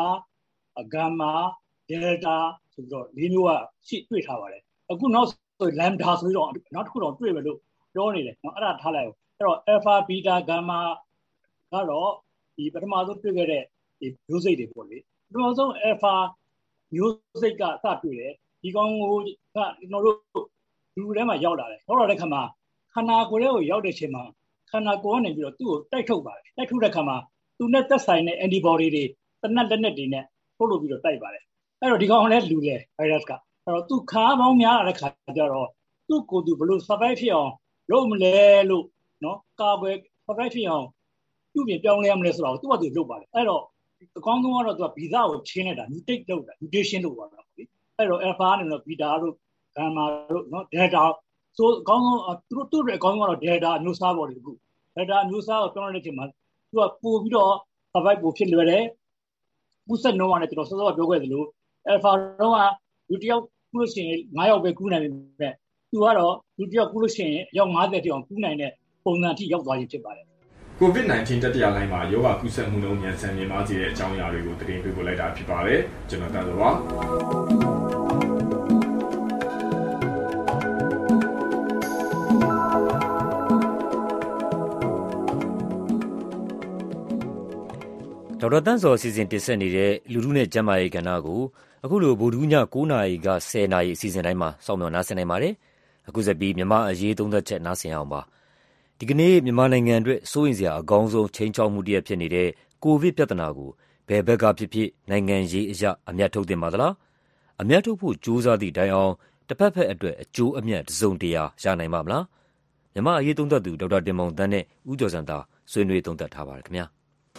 gamma delta ဆိုတော့ဒီမျိုးကရှိတွေ့ထားပါတယ်။အခုနောက်ဆို lambda ဆိုတော့နောက်တစ်ခုတော့တွေ့မယ်လို့ပြောနေတယ်နော်အဲ့ဒါထားလိုက်အောင်အဲ့တော့ alpha beta gamma ကတော့ဒီပထမဆုံးတွေ့ခဲ့တဲ့ဒီမျိုးစိတ်တွေပေါ့လေပထမဆုံး alpha မျိုးစိတ်ကစတွေ့တယ်ဒီကောင်ကိုကကျွန်တော်တို့လူထဲမှာရောက်လာတယ်ရောက်လာတဲ့ခါမှာခန္ဓာကိုယ်ထဲကိုရောက်တဲ့ချိန်မှာခန္ဓာကိုယ်ကနေပြီးတော့သူ့ကိုတိုက်ထုတ်ပါတယ်တိုက်ထုတ်တဲ့ခါမှာသူနဲ့သက်ဆိုင်တဲ့ antibody တွေတနက်လက်နက်တွေနဲ့ထုတ်လို့ပြီးတော့တိုက်ပါတယ်အဲ့တော့ဒီကောင်လည်းလူလေ virus ကအဲ့တော့သူခါပေါင်းများလာတဲ့ခါကျတော့သူသူ့ကိုယ်သူဘလို့ survive ဖြစ်အောင်လုပ်မလဲလို့နော်ကာကွယ် survive ဖြစ်အောင်ပြုပြင်ပြောင်းလဲရမလဲဆိုတော့သူ့ဘာသူလုပ်ပါတယ်အဲ့တော့အကောင်းဆုံးကတော့သူကဗီဇကိုချင်းနေတာ mutate လုပ်တာ mutation လုပ်ပါတော့လေအဲ့တော့ alpha ကနေတော့ beta တို့ gamma တို့နော် delta ဆိုအကောင်းဆုံးသူတို့သူ့ရဲ့အကောင်းဆုံးကတော့ delta အမျိုးအစားပေါ်တယ်ခု delta အမျိုးအစားကိုပြောင်းလဲတဲ့အချိန်မှာသူကပို့ပြီးတော့ survive ပိုဖြစ်လွယ်တယ်ကူးစက်နှုန်းကလည်းကျွန်တော်စောစောကပြောခဲ့သလို alpha တော့ကလူတစ်ယောက်ကူးလို့ရှိရင်၅ယောက်ပဲကူးနိုင်တယ်သူကတော့လူတစ်ယောက်ကူးလို့ရှိရင်အယောက်၅၀တိအောင်ကူးနိုင်တဲ့ပုံစံအထိရောက်သွားပြီဖြစ်ပါတယ်ကိုဗစ် ၁၉ တတိယလှိုင်းမှာရောဂါကူးစက်မှုနှုန်းမြန်ဆန်မြင့်မားစေတဲ့အကြောင်းအရာတွေကိုသတင်းပေးပို့လိုက်တာဖြစ်ပါတယ်ကျွန်တော်တန်းစောပါဒေါက်တာတန်းစောအစီအစဉ်တင်ဆက်နေတဲ့လူထုနဲ့ကျန်းမာရေးကဏ္ဍကိုအခုလိုဗုဒ္ဓည၉နာရီက၁၀နာရီအစီအစဉ်တိုင်းမှာစောင့်မျှော်နားဆင်နိုင်ပါတယ်အခုဆက်ပြီးမြန်မာအရေးသုံးသပ်ချက်နားဆင်အောင်ပါဒီကနေ့မြန်မာနိုင်ငံအတွက်စိုးရိမ်စရာအကောင်းဆုံးချိန်ချောက်မှုတစ်ရပ်ဖြစ်နေတဲ့ကိုဗစ်ပြဿနာကိုဘယ်ဘက်ကဖြစ်ဖြစ်နိုင်ငံရေးအရအမြတ်ထုတ်သင့်ပါသလားအမြတ်ထုတ်ဖို့ကြိုးစားသည့်တိုင်အောင်တစ်ဖက်ဖက်အတွက်အကျိုးအမြတ်တစုံတရာရနိုင်ပါမလားမြန်မာအရေးသုံးသပ်သူဒေါက်တာတင်မောင်သန်းနဲ့ဦးကျော်စံသာဆွေးနွေးသုံးသပ်ထားပါတယ်ခင်ဗျာ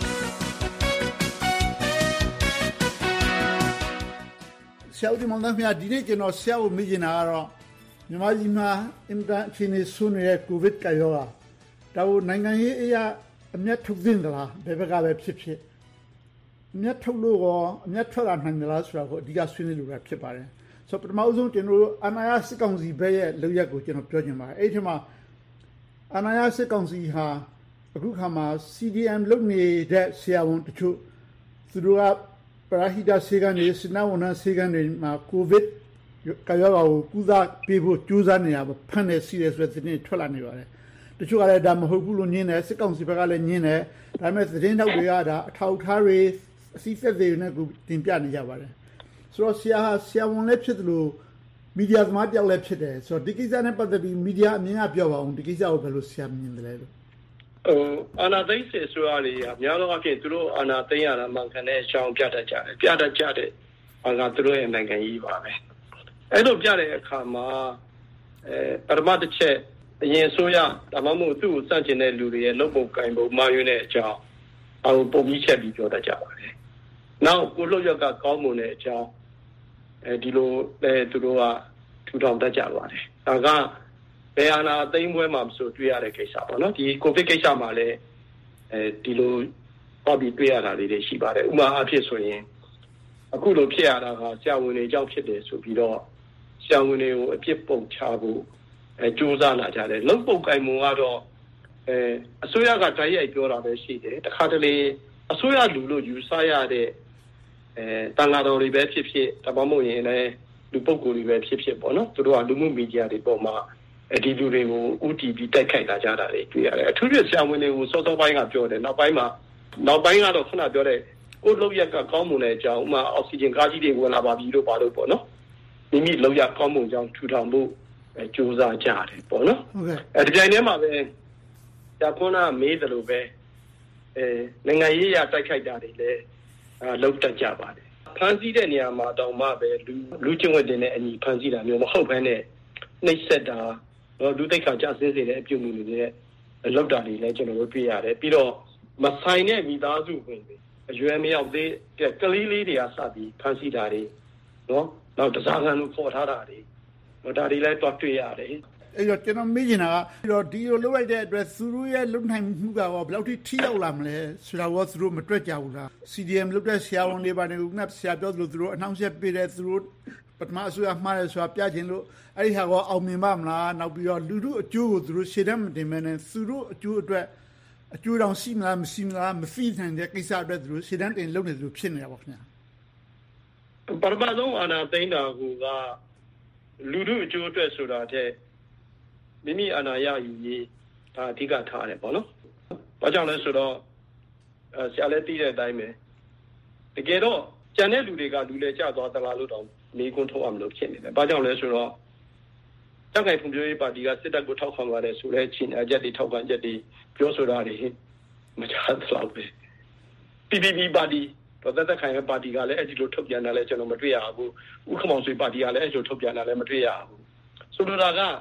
ဆရာဦးတင်မောင်သန်းခင်ဗျာဒီနေ့ကျွန်တော်ဆရာကိုမေးချင်တာကတော့မြန်မာပြည်မှာအင်တာအခြေအနေဆွနေတဲ့ကိုဗစ်ကရောဂါဒါကိုနိုင်ငံရေးအရာအမြတ်ထုတ်သင့်သလားဘယ်ဘက်ကပဲဖြစ်ဖြစ်အမြတ်ထုတ်လို့ရောအမြတ်ထွက်လာနိုင်သလားဆိုတာကိုအဓိကဆွေးနွေးလိုတာဖြစ်ပါတယ်ဆိုတော့ပထမဆုံးကျွန်တော်တို့အာဏာရစစ်ကောင်စီဘက်ရဲ့လုပ်ရက်ကိုကျွန်တော်ပြောချင်ပါတယ်အဲ့ဒီမှာအာဏာရစစ်ကောင်စီဟာအခုခါမှာ C D M လုပ်နေတဲ့ဆရာဝန်တချို့သူတို့ကပရာဟိတဆေးကန်တွေစနဝန်ထမ်းဆေးကန်တွေမှာကိုဗစ်ကရောဂါကိုကုသပေးဖို့ကြိုးစားနေတာဖန်နေစီတယ်ဆိုတဲ့သတင်းထွက်လာနေပါတယ်တချို့ကလည်းဒါမဟုတ်ဘူးလို့ညင်းတယ်စစ်ကောင်စီဘက်ကလည်းညင်းတယ်ဒါပေမဲ့သတင်းထောက်တွေကဒါအထောက်ထားတွေအစီအသက်တွေနဲ့ကိုတင်ပြနေကြပါတယ်ဆိုတော့ဆရာဆရာဝန်လည်းဖြစ်တယ်လို့မီဒီယာသမားတယောက်လည်းဖြစ်တယ်ဆိုတော့ဒီကိစ္စနဲ့ပတ်သက်ပြီးမီဒီယာအမြင်ကပြောပါအောင်ဒီကိစ္စကိုဘယ်လိုဆရာမြင်တယ်လဲလို့ဟိုအာနာသိစေဆိုရလေအများသောအားဖြင့်သူတို့အာနာသိရတာမှန်ကန်တဲ့အကြောင်းပြတတ်ကြတယ်ပြတတ်ကြတဲ့ဘာကသူတို့ရဲ့နိုင်ငံကြီးပါပဲအဲ့လိုပြတဲ့အခါမှာအဲပထမတစ်ချက်အရင်ဆိုရဒါမှမဟုတ်သူ့ကိုစန့်ကျင်တဲ့လူတွေရဲ့လုပ်ပုံကိုင်ပုံမှားယွင်းတဲ့အကြောင်းအဟိုပုံပြီးချက်ပြီးပြောတတ်ကြပါတယ်နောက်ကိုလှုပ်ရကကောင်းမွန်တဲ့အကြောင်းအဲဒီလိုအဲသူတို့ကထူထောင်တတ်ကြပါတယ်ဒါကဘယ်အာနာသိမ်းပွဲမှာမဆိုတွေ့ရတဲ့ကိစ္စပေါ့နော်ဒီကိုဗစ်ကိစ္စမှာလည်းအဲဒီလိုပေါ့ပြီးတွေ့ရတာလေးတွေရှိပါတယ်ဥပမာအဖြစ်ဆိုရင်အခုလိုဖြစ်ရတာကဆရာဝန်တွေကြောင့်ဖြစ်တယ်ဆိုပြီးတော့ဆရာဝန်တွေကိုအပြစ်ပုံချဖို့အဲကြိုးစားလာကြတယ်လုံပုတ်ကင်မုံကတော့အဲအစိုးရကတိုက်ရိုက်ပြောတာပဲရှိတယ်တခါတလေအစိုးရလူလို့ယူဆရတဲ့အဲတန်ဃာတော်တွေပဲဖြစ်ဖြစ်တပမို့ရင်လည်းလူပုဂ္ဂိုလ်တွေပဲဖြစ်ဖြစ်ပေါ့နော်သူတို့ကလူမှုမီဒီယာတွေပေါ်မှာအဲဒီလူတွေကို U T P တိုက်ခိုက်လာကြတာတွေတွေ့ရတယ်အထူးဖြင့်ဆရာဝန်တွေကိုစောစောပိုင်းကပြောတယ်နောက်ပိုင်းမှာနောက်ပိုင်းကတော့ခုနပြောတဲ့ကိုလောက်ရကကောင်းမွန်တဲ့အကြောင်းဥမာအောက်ဆီဂျင်ကားကြီးတွေဝင်လာပါပြီလို့ပါလို့ပေါ့နော်မိမိလောက်ရကောင်းမွန်ကြောင်းထူထောင်ဖို့အဲကြိုးစားကြတယ်ပေါ့နော်ဟုတ်ကဲ့အဲဒီကြိုင်ထဲမှာပဲဒါခုနမေးတယ်လို့ပဲအဲနိုင်ငံရေးရတိုက်ခိုက်တာတွေလည်းအဲလောက်တတ်ကြပါတယ်ဖန်ဆီးတဲ့နေရာမှာတောင်မှပဲလူလူချင်းဝတ်တင်တဲ့အညီဖန်ဆီးတာမျိုးမဟုတ်ဘဲနဲ့နှိပ်စက်တာတော့လူတိတ်ခါကြဆင်းစေတဲ့အပြုအမူတွေနဲ့လောက်တာတွေလည်းကျွန်တော်တို့တွေ့ရတယ်ပြီးတော့မဆိုင်တဲ့မိသားစုဝင်တွေအရွယ်မရောက်သေးတဲ့ကလေးလေးတွေကစပြီးဖန်ဆီးတာတွေနော်နောက်တစားခံလို့ခေါ်ထားတာတွေဒါတွေလည်းတော့တွေ့ရတယ်အဲ့တော့ကျွန်တော်မေးချင်တာကပြီးတော့ဒီလိုလုပ်လိုက်တဲ့အတွက်သူတို့ရဲ့လုံနိုင်မှုကရောဘယ်လောက်ထိထိရောက်လာမလဲဆိုတာကသူတို့မတွေ့ကြဘူးလား C D M လုပ်တဲ့ဆရာဝန်တွေပါနေကဆရာပြောသလိုသူတို့အနှောင့်အယှက်ပေးတယ်သူတို့ပထမအစိုးရမှားတယ်ဆိုတာပြခြင်းလို့အဲ့ဒီဟာကအောင်မြင်ပါမလားနောက်ပြီးတော့လူထုအကျိုးကိုသူတို့ရှေ့တန်းမတင်မဲနဲ့သူတို့အကျိုးအတွက်အကျိုးတောင်ရှိမလားမရှိမလားမသိနိုင်တဲ့ကိစ္စအတွက်သူတို့ရှေ့တန်းတင်လုပ်နေသူဖြစ်နေတာပေါ့ခင်ဗျာပထမဆုံးအာဏာသိမ်းတာကလူထုအကျိုးအတွက်ဆိုတာတဲ့မိမိအာဏာရယူရေးဒါအဓိကထားတယ်ပေါ့နော်။ဘာကြောင့်လဲဆိုတော့အဲဆရာလည်းသိတဲ့အတိုင်းပဲတကယ်တော့ကျန်တဲ့လူတွေကလူလေကျသွားသလားလို့တော့မေးခွန်းထုတ်အောင်လို့ဖြစ်နေတယ်။ဘာကြောင့်လဲဆိုတော့တက္ကသိုလ်ဖွံ့ဖြိုးရေးပါတီကစစ်တပ်ကိုထောက်ခံပါတယ်ဆိုတဲ့ချင်းအကြက်တွေထောက်ခံချက်တွေပြောဆိုတာတွေမချသလောက်ပဲ။ P P P ပါတီတော့သက်သက်ခိုင်ရဲ့ပါတီကလည်းအဲ့ဒီလိုထုတ်ပြန်တာလည်းကျွန်တော်မတွေ့ရဘူး။ဥက္ကမောင်ဆွေပါတီကလည်းအဲ့ဒီလိုထုတ်ပြန်တာလည်းမတွေ့ရဘူး။ဆိုလိုတာက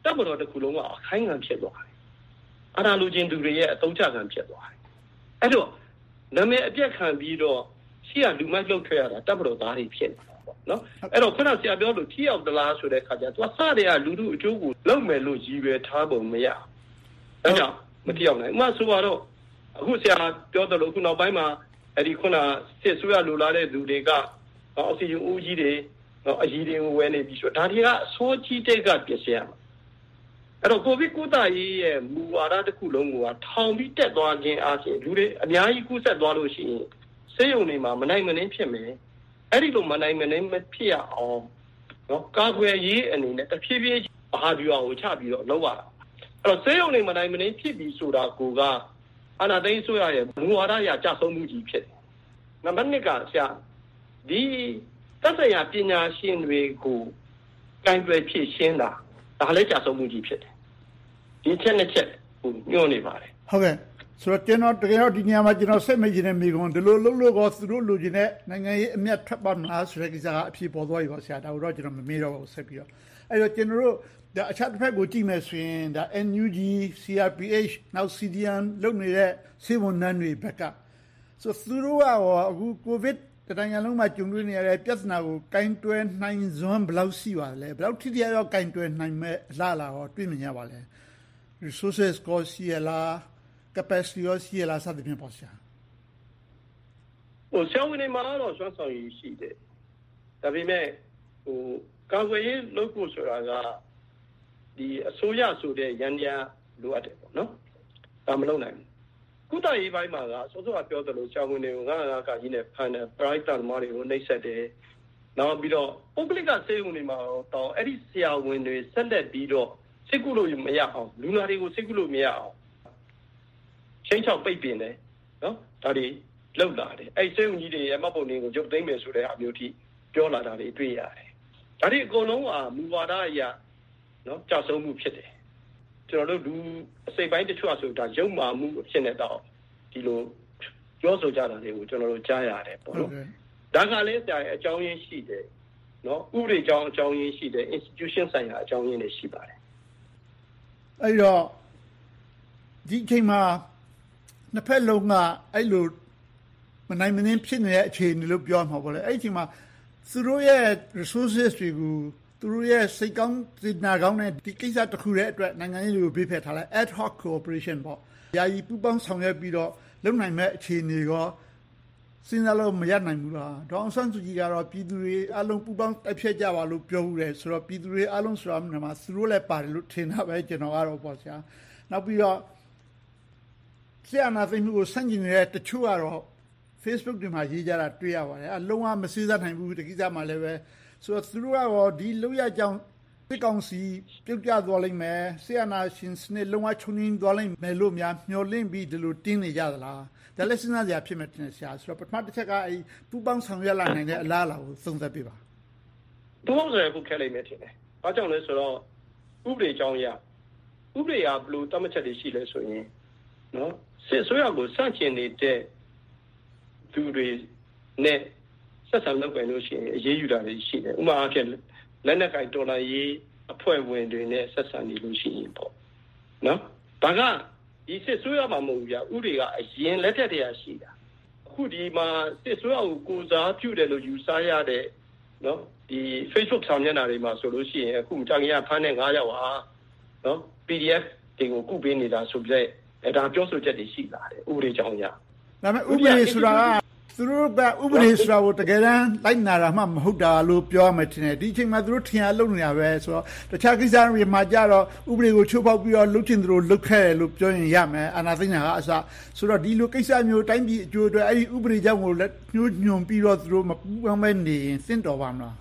တပ်မတော်တစ်ခုလုံးကအခိုင်အမာဖြစ်သွားတယ်အာဏာလိုချင်သူတွေရဲ့အသုံးချခံဖြစ်သွားတယ်အဲ့တော့နာမည်အပြတ်ခံပြီးတော့ရှိရလူမိုက်လောက်ထွက်ရတာတပ်မတော်သားတွေဖြစ်နေတာပေါ့နော်အဲ့တော့ခုနဆရာပြောလို့ထိရောက်သလားဆိုတဲ့ခါကျသူကစတဲ့ကလူလူအကျိုးကိုလုံမယ်လို့ရည်ရွယ်ထားပုံမရအဲ့ကြောင့်မထိရောက်နိုင်ဥပမာဆိုတော့အခုဆရာပြောတယ်လို့ခုနောက်ပိုင်းမှာအဲ့ဒီခုနစစ်ဆိုးရလိုလာတဲ့သူတွေကအောက်ဆီဂျင်ဦးကြီးတွေအကြီးတွေကိုဝယ်နေပြီးဆိုဒါတွေကအစိုးကြီးတဲ့ကပြည့်စရမှာအဲ့တော့ကိုဗစ်ကုသရေးရဲ့မူဝါဒတစ်ခုလုံးကထောင်ပြီးတက်သွားခြင်းအားဖြင့်လူတွေအများကြီးကူးစက်သွားလို့ရှိရင်ဆေးရုံတွေမှာမနိုင်မနှင်းဖြစ်မယ်အဲ့ဒီလိုမနိုင်မနှင်းမဖြစ်ရအောင်နော်ကာကွယ်ရေးအနေနဲ့တဖြည်းဖြည်းဘာဗျူဟာကိုချပြီးတော့လုပ်ရတာအဲ့တော့ဆေးရုံတွေမနိုင်မနှင်းဖြစ်ပြီးဆိုတာကိုကအာဏာသိမ်းဆိုရရဲ့မူဝါဒအရကြဆုံးမှုကြီးဖြစ်တယ်နံပါတ်နှစ်ကဆရာဒီသက်ဆိုင်ရာပညာရှင်တွေကိုကင်တွယ်ဖြည့်ရှင်းတာဒါလည်းကြဆုံးမှုကြီးဖြစ်တယ်ဒီချက်နှစ်ချက်ကိုညွှန်နေပါတယ်ဟုတ်ကဲ့ဆိုတော့ကျွန်တော်တကယ်တော့ဒီညမှာကျွန်တော်စိတ်မကြည်တဲ့မိကုန်းဒီလိုလုပ်လို့ကောသူတို့လူချင်းတဲ့နိုင်ငံရေးအမျက်ထွက်ပါမလားဆိုတဲ့ကိစ္စကအဖြစ်ပေါ်သွားပြီပါဆရာဒါတော့ကျွန်တော်မမေ့တော့ဘူးဆက်ပြီးတော့အဲ့တော့ကျွန်တော်တို့ဒါအခြားတစ်ဖက်ကိုကြည့်မယ်ဆိုရင်ဒါ N U G C R P H နောက် C D M လုပ်နေတဲ့စေဝန်နှန်းတွေဘက်ကဆိုသူတို့ကအခုကိုဗစ်တနိုင်ငံလုံးမှာကြုံတွေ့နေရတဲ့ပြဿနာကိုကင်တွယ်နိုင်စွမ်းဘယ်လောက်ရှိပါလဲဘယ်လောက်ထိထိရောကင်တွယ်နိုင်မဲ့အလားအလာရောတွေ့မြင်ရပါလဲ resources ကိုရှိရလား capacity ရောရှိရလားစသဖြင့်ပေါ့ဆရာဟိုဆောင်းဝင်နေမှာတော့ဆွမ်းဆောင်ရည်ရှိတယ်ဒါပေမဲ့ဟိုကာကွယ်ရေးလုပ်ဖို့ဆိုတာကဒီအစိုးရဆိုတဲ့ရန်ရလိုအပ်တယ်ပေါ့နော်ဒါမလုပ်နိုင်ဘူးကုသရေးပိုင်းမှာကစောစောကပြောသလိုဆောင်းဝင်တွေကိုငါးငါးကကြီးနဲ့ဖန်တယ် private သမားတွေကိုနှိပ်စက်တယ်နောက်ပြီးတော့ပုဂ္ဂလိကစေဝန်တွေမှာတော့အဲ့ဒီဆရာဝန်တွေဆက်လက်ပြီးတော့စိတ်ကူလို့မရအောင်လူနာတွေကိုစိတ်ကူလို့မရအောင်ချင်းချောက်ပိတ်ပင်တယ်နော်ဒါတွေလောက်လာတယ်အဲ့စေဝန်ကြီးတွေရဲ့မှတ်ပုံတွေကိုရုပ်သိမ်းမယ်ဆိုတဲ့အမျိုးထိပြောလာတာတွေတွေ့ရတယ်ဒါတွေအကုန်လုံးကမူဝါဒအရနော်ကြောက်ဆုံးမှုဖြစ်တယ်ကျွန်တော်တို့လူအစိပ်ပိုင်းတချို့ဆိုဒါရုပ်မာမှုဖြစ်နေတော့ဒီလိုပြောဆိုကြတာတွေကိုကျွန်တော်တို့ကြားရတယ်ပေါ့နော်ဒါကလည်းဆရာရဲ့အကြောင်းရင်းရှိတယ်နော်ဥပဒေကြောင်းအကြောင်းရင်းရှိတယ် institution ဆိုင်ရာအကြောင်းရင်းတွေရှိပါတယ်အဲ့တော့ဒီအချိန်မှာနှစ်ဖက်လုံးကအဲ့လိုမနိုင်မနှင်းဖြစ်နေတဲ့အခြေအနေလို့ပြောမှာပေါ့လေအဲ့ဒီအချိန်မှာသူတို့ရဲ့ resources တွေကိုသူတို့ရဲ့စိတ်ကောင်းစိတ်နာကောင်းတဲ့ဒီကိစ္စတစ်ခုရဲ့အတွက်နိုင်ငံရေးတွေကိုပေးဖက်ထားလိုက် ad hoc cooperation ပေါ့ယာယီပူးပေါင်းဆောင်ရွက်ပြီးတော့လုပ်နိုင်မဲ့အခြေအနေရောစဉ်းစားလို့မရနိုင်ဘူးလားဒေါအောင်ဆန်းစုကြည်ကတော့ပြည်သူတွေအလုံးပူးပေါင်းတိုက်ဖြတ်ကြပါလို့ပြောဦးတယ်ဆိုတော့ပြည်သူတွေအလုံးဆိုတာမှာသူတို့လည်းပါတယ်လို့ထင်တာပဲကျွန်တော်ကတော့ပေါ့ဆရာနောက်ပြီးတော့ဆရာနာသိမှုကိုစန့်ကျင်နေတဲ့တချို့ကတော့ Facebook တွေမှာရေးကြတာတွေ့ရပါတယ်အလုံးဝမစည်းစားနိုင်ဘူးဒီကိစ္စမှာလည်းပဲဆိုတော့သူတို့ကတော့ဒီလောက်ရကြောင်းစစ်ကောင်စီပြုတ်ကျသွားလိမ့်မယ်ဆရာနာရှင်စနစ်လုံးဝချုပ်ငင်းသွားလိမ့်မယ်လို့များမျှော်လင့်ပြီးဒီလိုတင်းနေကြသလားဒါလည်းစဉ်းစားကြဖြစ်မယ်တင်ဆရာဆိုတော့ပထမတစ်ချက်ကအဲပူပေါင်းဆောင်ရွက်လာနိုင်တဲ့အလားအလာကိုသုံးသပ်ပြပါပူပေါင်းဆောင်ရွက်ဖို့ခက်လိမ့်မယ်ထင်တယ်။ဘာကြောင့်လဲဆိုတော့ဥပဒေကြောင်းအရဥပဒေအရဘယ်လိုတတ်မှတ်ချက်တွေရှိလဲဆိုရင်နော်စစ်ဆိုရကိုစန့်ကျင်နေတဲ့သူတွေနဲ့ဆက်ဆံလုပ်ကိုင်လို့ရှိရင်အရေးယူတာတွေရှိတယ်။ဥပမာအားဖြင့်လက်နက်ကိုင်တော်လှန်ရေးအဖွဲ့ဝင်တွေနဲ့ဆက်ဆံနေလို့ရှိရင်ပေါ့နော်ဒါကဒီစစ်ဆိုးရမှာမဟုတ်ဘူးဗျာဥတွေကအရင်လက်ထက်တည်းရရှိတာအခုဒီမှာစစ်ဆိုးရကိုကိုစားပြုတယ်လို့ယူဆရတဲ့နော်ဒီ Facebook ဆောင်မျက်နှာတွေမှာဆိုလို့ရှိရင်အခုကြာခင်ကဖမ်းတဲ့ငါးယောက်ဟာနော် P D F တွေကိုကုပေးနေတာဆိုပြီးအဲဒါပြောဆိုချက်တွေရှိလာတယ်ဥပဒေကြောင်းအရဒါပေမဲ့ဥပဒေဆိုတာကသူတို့ကဥပဒေဆိုတာကိုတကယ်တမ်းလိုက်နာတာမှမဟုတ်တာလို့ပြောရမယ်ထင်တယ်ဒီအချိန်မှာသူတို့ထင်ရလုပ်နေတာပဲဆိုတော့တခြားကိစ္စတွေမှာကြတော့ဥပဒေကိုချိုးဖောက်ပြီးတော့လုပ်ချင်သူတို့လုပ်ခဲ့တယ်လို့ပြောရင်ရမယ်အာဏာသိမ်းတာကအစဆိုတော့ဒီလိုကိစ္စမျိုးတိုင်းပြည်အကျိုးအတွက်အဲ့ဒီဥပဒေကြောင့်ကိုလက်ညှိုးညွန်ပြီးတော့သူတို့မပူးပေါင်းပဲနေရင်သင့်တော်ပါမလား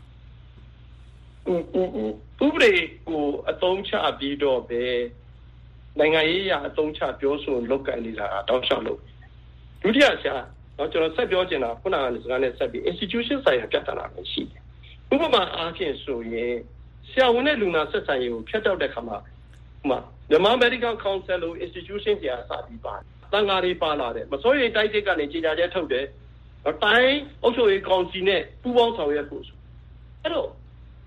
ဥပဒေကိုအသုံးချပြီးတော့ပဲနိုင်ငံရေးအရအသုံးချပြောဆိုလုပ်ကိုင်နေတာတောက်လျှောက်လုပ်ဒုတိယဆရာတော့ကျွန်တော်ဆက်ပြောချင်တာခုနကစကားနဲ့ဆက်ပြီး institution ဆိုင်ရာပြဿနာပဲရှိတယ်။ဥပမာအားဖြင့်ဆိုရင်ဆရာဝန်နဲ့လူနာဆက်ဆံရေးကိုဖျက်တောက်တဲ့ခါမှာဥပမာမြန်မာ Medical Council လို့ institution ကြီးအစပြီးပါတန်ဃာတွေပါလာတယ်။မစိုးရိမ်တိုက်တစ်ကနေကြေညာချက်ထုတ်တယ်။တိုင်းအုပ်ချုပ်ရေးကောင်စီနဲ့ပူးပေါင်းဆောင်ရွက်ဖို့ဆိုအဲ့တော့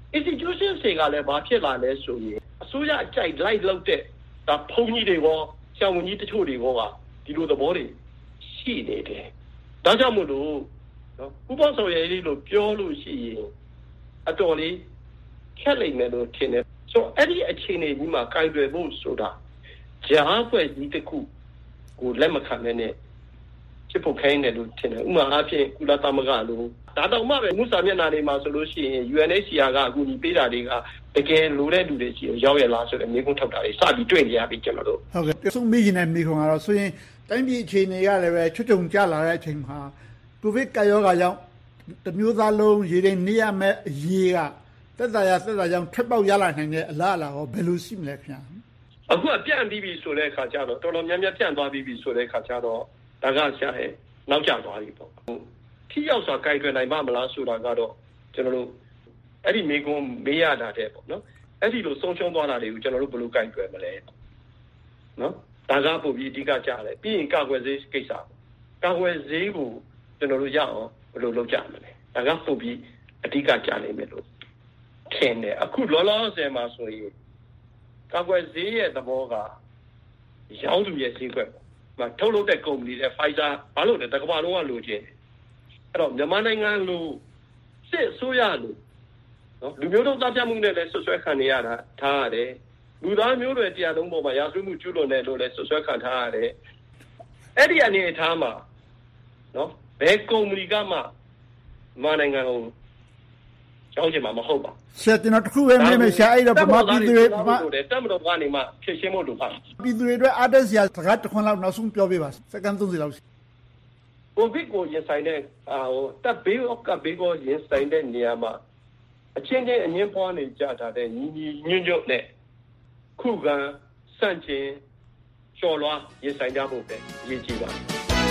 institution တွေကလည်းဘာဖြစ်လာလဲဆိုရင်အစိုးရအကြိုက်လိုက်လောက်တဲ့ဒါဖုန်းကြီးတွေရောဆရာဝန်ကြီးတချို့တွေရောကဒီလိုသဘောတွေရှိနေတယ်ဒါကြောင့်မို့လို့နော်ဥပဒေဆောင်ရည်လေးလို့ပြောလို့ရှိရင်အတော်လေးခက်လိမ့်မယ်လို့ထင်တယ်ဆိုတော့အဲ့ဒီအခြေအနေကြီးမှာကိုင်တွယ်ဖို့ဆိုတာကြားဖွဲ့ကြီးတစ်ခုကိုလက်မခံနဲ့ဖြစ်ဖို့ခိုင်းတယ်လို့ထင်တယ်ဥပမာအားဖြင့်ကုလသမဂ္ဂလိုဒါတောင်မှပဲမှုစာမျက်နှာတွေမှာဆိုလို့ရှိရင် U N H C R ကအကူအညီပေးတာတွေကတကယ်လိုတဲ့လူတွေရှိရောက်ရလားဆိုတဲ့မျိုးကုန်းထုတ်တာတွေစပြီးတွေ့နေရပြီကျွန်တော်တို့ဟုတ်ကဲ့အဆုံးမိရင်မိခွန်ကတော့ဆိုရင်တိုင်းပြည်အခြေအနေကလည်းပဲချွတ်ချုံကြလာတဲ့အချိန်မှာကိုဗစ်ကရောဂါကြောင့်တမျိုးသားလုံးရေရင်နေရမယ့်အရေးကသက်သာရသက်သာကြောင့်ထွက်ပေါက်ရလာနိုင်တဲ့အလားအလာဟောဘယ်လိုရှိမလဲခင်ဗျာအခုအပြန့်ပြီးပြီဆိုတဲ့အခါကျတော့တော်တော်များများပြန့်သွားပြီးပြီဆိုတဲ့အခါကျတော့ဒါကဆရာရဲ့နောက်ကျသွားပြီပေါ့ထိရောက်စွာကြိုက်တွယ်နိုင်မှမလားဆိုတာကတော့ကျွန်တော်တို့အဲ့ဒီမိကုန်းမေးရတာတဲ့ပေါ့နော်အဲ့ဒီလိုဆုံးရှုံးသွားတာတွေကိုကျွန်တော်တို့ဘယ်လိုကြိုက်တွယ်မလဲနော်ဒါကပုံပြီးအဓိကကြားတယ်ပြီးရင်ကာကွယ်ဆေးကိစ္စကာကွယ်ဆေးကိုကျွန်တော်တို့ရအောင်ဘယ်လိုလုပ်ကြမလဲဒါကပုံပြီးအဓိကကြားနေမယ်လို့ထင်တယ်အခုလောလောဆယ်မှာဆိုရင်ကာကွယ်ဆေးရဲ့သဘောကရောင်းသူရဲ့ဈေးကွက်မှာထုတ်လုပ်တဲ့ကုမ္ပဏီတွေ Pfizer ဘာလို့လဲတကမ္ဘာလုံးကလိုချင်တယ်အဲ့တော့မြန်မာနိုင်ငံလိုစစ်အစိုးရလိုနော်လူမျိုးတုံးသားပြမှုနဲ့လည်းဆွဆွဲခံနေရတာထားရတယ်လူသားမျိုးတွေတရားလုံးပေါ်မှာရာဇဝတ်မှုကျူးလွန်တယ်လို့လည်းဆွဆွဲခံထားရတယ်အဲ့ဒီအနေအထားမှာနော်ဘယ်ကုမ္ပဏီကမှမြန်မာနိုင်ငံကိုကြောင်းချင်မှာမဟုတ်ပါဆရာကျွန်တော်တခုပဲမေးမယ်ဆရာအဲ့တော့ဗမာပြည်သူတွေဗမာတက်မတော်ကနေမှဖြည့်ရှင်းဖို့လိုပါပြည်သူတွေအတွက်အားတက်စရာစကားတစ်ခွန်းလောက်နောက်ဆုံးပြောပေးပါစက္ကန့်သုံးဆယ်လောက်ကိုဗစ်ကိုရင်ဆိုင်တဲ့အာဟိုတပ်ဘေးရောကဘေးကိုရင်ဆိုင်တဲ့နေရာမှာအချင်းချင်းအငင်းပွားနေကြတာတဲ့ညီညီညွတ်ညွတ်နဲ့ခုခံစန့်ကျင်ကျော်လွှားရင်ဆိုင်ကြဖို့ပဲအရေးကြီးပါ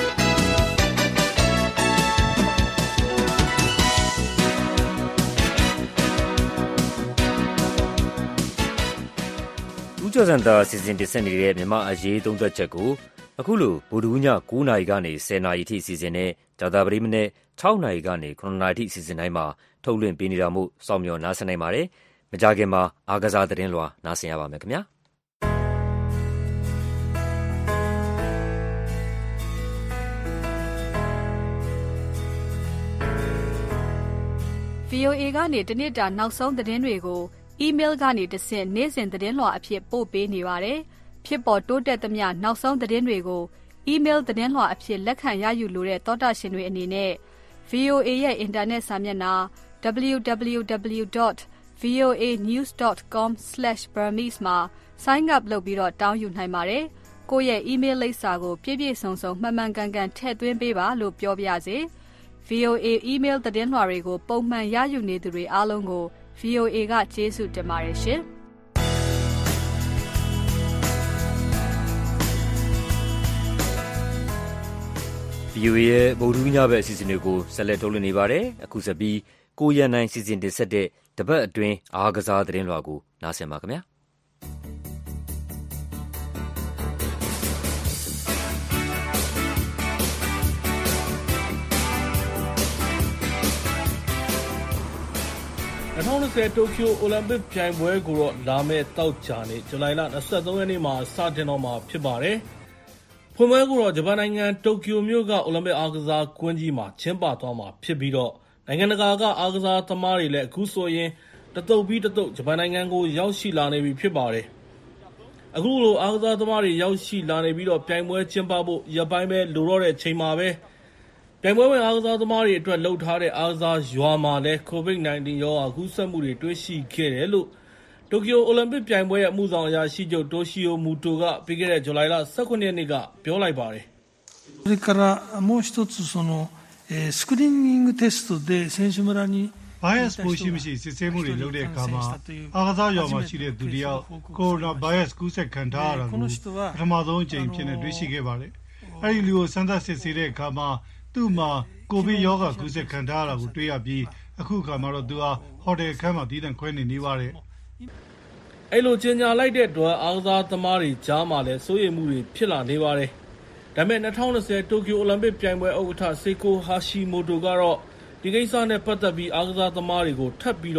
ဦးကျော်စံသာစီစဉ်တင်ဆက်နေတဲ့မြန်မာအရေးသုံးသက်ချက်ကိုအခုလိုဗုဒ္ဓဟူးည၉နာရီကနေ၁၀နာရီထိစီစဉ်နဲ့ကြာသပတေးမနေ့၆နာရီကနေ၇နာရီထိစီစဉ်တိုင်းမှာထုတ်လွှင့်ပေးနေတာမို့စောင့်မျှော်နားဆင်နိုင်ပါတယ်။မကြာခင်မှာအားကစားသတင်းလွှာနားဆင်ရပါမယ်ခင်ဗျာ။ဗွီအိုအေ ကနေတနေ့တာနောက်ဆုံးသတင်းတွေကိုအီးမေးလ်ကနေတဆင့်နေ့စဉ်သတင်းလွှာအဖြစ်ပို့ပေးနေပါတယ်။ဖြစ်ပေါ်တိုးတက်သမျှနောက်ဆုံးသတင်းတွေကိုအီးမေးလ်သတင်းလွှာအဖြစ်လက်ခံရယူလိုတဲ့သောတာရှင်တွေအနေနဲ့ ဗွီအိုအေ ရဲ့အင်တာနက်စာမျက်နှာ double u double u double u dot voa news dot com slash burmese မှာ sign up လုပ်ပြီးတော့တောင်းယူနိုင်ပါတယ်။ကိုယ့်ရဲ့အီးမေးလ်လိပ်စာကိုပြည့်ပြည့်စုံစုံမှန်မှန်ကန်ကန်ထည့်သွင်းပေးပါလို့ပြောပြရစေ။ဗွီအိုအေ email သတင်းလွှာတွေကိုပုံမှန်ရယူနေသူတွေအားလုံးကို ဗွီအိုအေ ကကျေးဇူးတင်ပါတယ်ရှင်။ဗွီအိုအေ ရဲ့ဗုဒ္ဓဟူးညဘက်အစီအစဉ်တွေကိုဆက်လက်ထုတ်လွှင့်နေပါတယ်။အခုဆက်ပြီးကိုရန်နိုင်စီစဉ်တင်ဆက်တဲ့တပတ်အတွင်းအားကစားသတင်းလွှာကိုနားဆင်ပါခင်ဗျာ။၂၀၂၀တိုကျိုအိုလံပစ်ပြိုင်ပွဲကိုတော့လာမယ့်သောကြာနေ့ဇူလိုင်လ၂၃ရက်နေ့မှာစတင်တော့မှာဖြစ်ပါတယ်။ဖွင့်ပွဲကိုတော့ဂျပန်နိုင်ငံတိုကျိုမြို့ကအိုလံပစ်အားကစားကွင်းကြီးမှာကျင်းပသွားမှာဖြစ်ပြီးတော့နိုင်ငံတကာကအားကစားသမားတွေလည်းအခုဆိုရင်တသုတ်ပြီးတသုတ်ဂျပန်နိုင်ငံကိုရောက်ရှိလာနေပြီဖြစ်ပါတယ်။အခုလိုအားကစားသမားတွေရောက်ရှိလာနေပြီးတော့ပြိုင်ပွဲကျင်းပဖို့ရက်ပိုင်းပဲလိုတော့တဲ့အချိန်မှာပဲပြိုင်ပွဲဝင်အားကစားသမားတွေအတွက်လှုပ်ထားတဲ့အားကစားရွာမှာလည်း ကိုဗစ်၁၉ ရောဂါကူးစက်မှုတွေတွေ့ရှိခဲ့တယ်လို့တိုကျိုအိုလံပစ်ပြိုင်ပွဲရဲ့အမှုဆောင်အရာရှိချုပ်တိုရှီယိုမူတိုကပြီးခဲ့တဲ့ဇူလိုင်လ၁၇ရက်နေ့ကပြောလိုက်ပါတယ်それからもう一つそのスクリーニングテストで選手村に bias ပိုရှိမရှိစစ်ဆေးမှုတွေလုပ်တဲ့အခါမှာအားကစားရွာမှာရှိတဲ့သူတယောက်ကိုရိုနာ bias ကူးစက်ခံထားရတာကိုပထမဆုံးအကြိမ်ဖြစ်နေတွေ့ရှိခဲ့ပါတယ်။အဲဒီလူကိုစမ်းသပ်စစ်ဆေးတဲ့အခါမှာသူ့မှာကိုဗစ်ရောဂါကူးစက်ခံထားရတာကိုတွေ့ရပြီးအခုအခါမှာတော့သူဟာဟိုတယ်ခန်းမှာတည်တံ့ခွဲနေနေပါတယ်။အဲ့လိုကျင်းညာလိုက်တဲ့အတွက်အားကစားသမားတွေကြားမှာလည်းစိုးရိမ်မှုတွေဖြစ်လာနေပါတယ်။ဒါပေမဲ့၂၀၂၀တိုကျိုအိုလံပစ်ပြိုင်ပွဲဥက္ကဋ္ဌစေကိုဟာရှီမိုတိုကတော့ဒီကိစ္စနဲ့ပတ်သက်ပြီးအားကစားသမားတွေကိုထပ်ပြီးတော့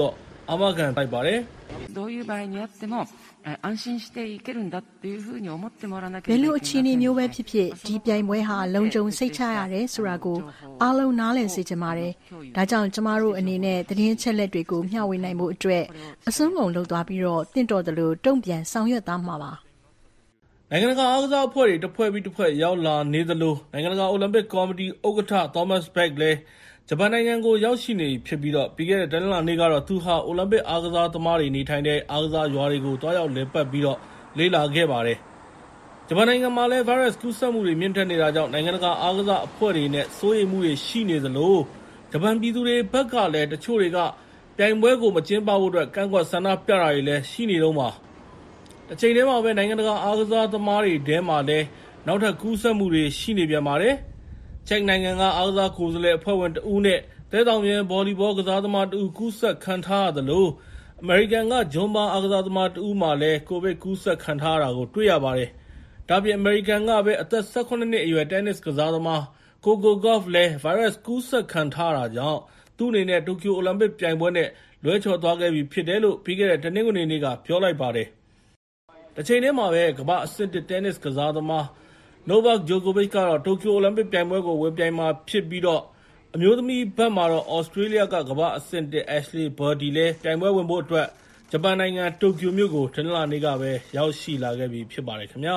အာမခံလိုက်ပါတယ်どういう場合にあっても安心していけるんだっていうふうに思ってもらわなきゃいけないဘယ်လိုအခြေအနေမျိုးပဲဖြစ်ဖြစ်ဒီပြိုင်ပွဲဟာလုံခြုံစိတ်ချရတယ်ဆိုတာကိုအားလုံးနားလည်စေချင်ပါတယ်။ဒါကြောင့်ကျမတို့အနေနဲ့သတင်းချက်လက်တွေကိုမျှဝေနိုင်မှုအတွက်အစွမ်းကုန်လုပ်သွားပြီးတော့တင့်တော်တယ်လို့တုံ့ပြန်ဆောင်ရွက်သားမှာပါ။နိုင်ငံတကာအားကစားအဖွဲ့တွေတစ်ဖွဲ့ပြီးတစ်ဖွဲ့ရောက်လာနေသလိုနိုင်ငံတကာအိုလံပစ်ကော်မတီဥက္ကဋ္ဌ Thomas Bach လည်းဂျပန်နိုင်ငံကိုရောက်ရှိနေဖြစ်ပြီးတော့ပြီးခဲ့တဲ့တနင်္လာနေ့ကတော့သူဟာအိုလံပစ်အားကစားသမားတွေနေထိုင်တဲ့အားကစားရွာတွေကိုတွားရောက်လည်ပတ်ပြီးတော့လေ့လာခဲ့ပါတယ်။ဂျပန်နိုင်ငံမှာလည်း virus ကူးစက်မှုတွေမြင့်တက်နေတာကြောင့်နိုင်ငံတကာအားကစားအဖွဲ့တွေနဲ့စိုးရိမ်မှုတွေရှိနေသလိုဂျပန်ပြည်သူတွေဘက်ကလည်းတချို့တွေကပြိုင်ပွဲကိုမကျင်းပဖို့အတွက်ကန့်ကွက်ဆန္ဒပြတာတွေလည်းရှိနေတော့မှာ။အချိန်တည်းမှာပဲနိုင်ငံတကာအားကစားသမားတွေထဲမှာလည်းနောက်ထပ်ကူးစက်မှုတွေရှိနေပြန်ပါတယ်။ချက်နိုင်ငံကအားကစားကိုယ်စားလှယ်အဖွဲ့ဝင်တဦးနဲ့တဲတောင်ပြင်းဗော်လီဘောကစားသမားတဦးကူးစက်ခံထားရသလိုအမေရိကန်ကဂျွန်ဘာအားကစားသမားတဦးမှလည်းကိုဗစ်ကူးစက်ခံထားရတာကိုတွေ့ရပါတယ်။ဒါပြင်အမေရိကန်ကပဲအသက်၁၈နှစ်အရွယ်တင်းနစ်ကစားသမားကိုကိုဂေါ့ဖ်လည်း virus ကူးစက်ခံထားရတာကြောင့်သူ့အနေနဲ့တိုကျိုအိုလံပစ်ပြိုင်ပွဲနဲ့လွဲချော်သွားခဲ့ပြီဖြစ်တယ်လို့ပြီးခဲ့တဲ့တနင်္ဂနွေနေ့ကပြောလိုက်ပါတယ်။တစ်ချိန်တည်းမှာပဲကမ္ဘာအဆင့်တစ်တင်းနစ်ကစားသမားNovak Djokovic ကတော့တိုကျိုအိုလံပစ်ပြိုင်ပွဲကိုဝင်ပြိုင်မှာဖြစ်ပြီးတော့အမျိုးသမီးဘက်မှာတော့ဩစတြေးလျကကမ္ဘာအဆင့်တစ် Ashley Barty လည်းပြိုင်ပွဲဝင်ဖို့အတွက်ဂျပန်နိုင်ငံတိုကျိုမြို့ကိုတနင်္လာနေ့ကပဲရောက်ရှိလာခဲ့ပြီဖြစ်ပါတယ်ခင်ဗျာ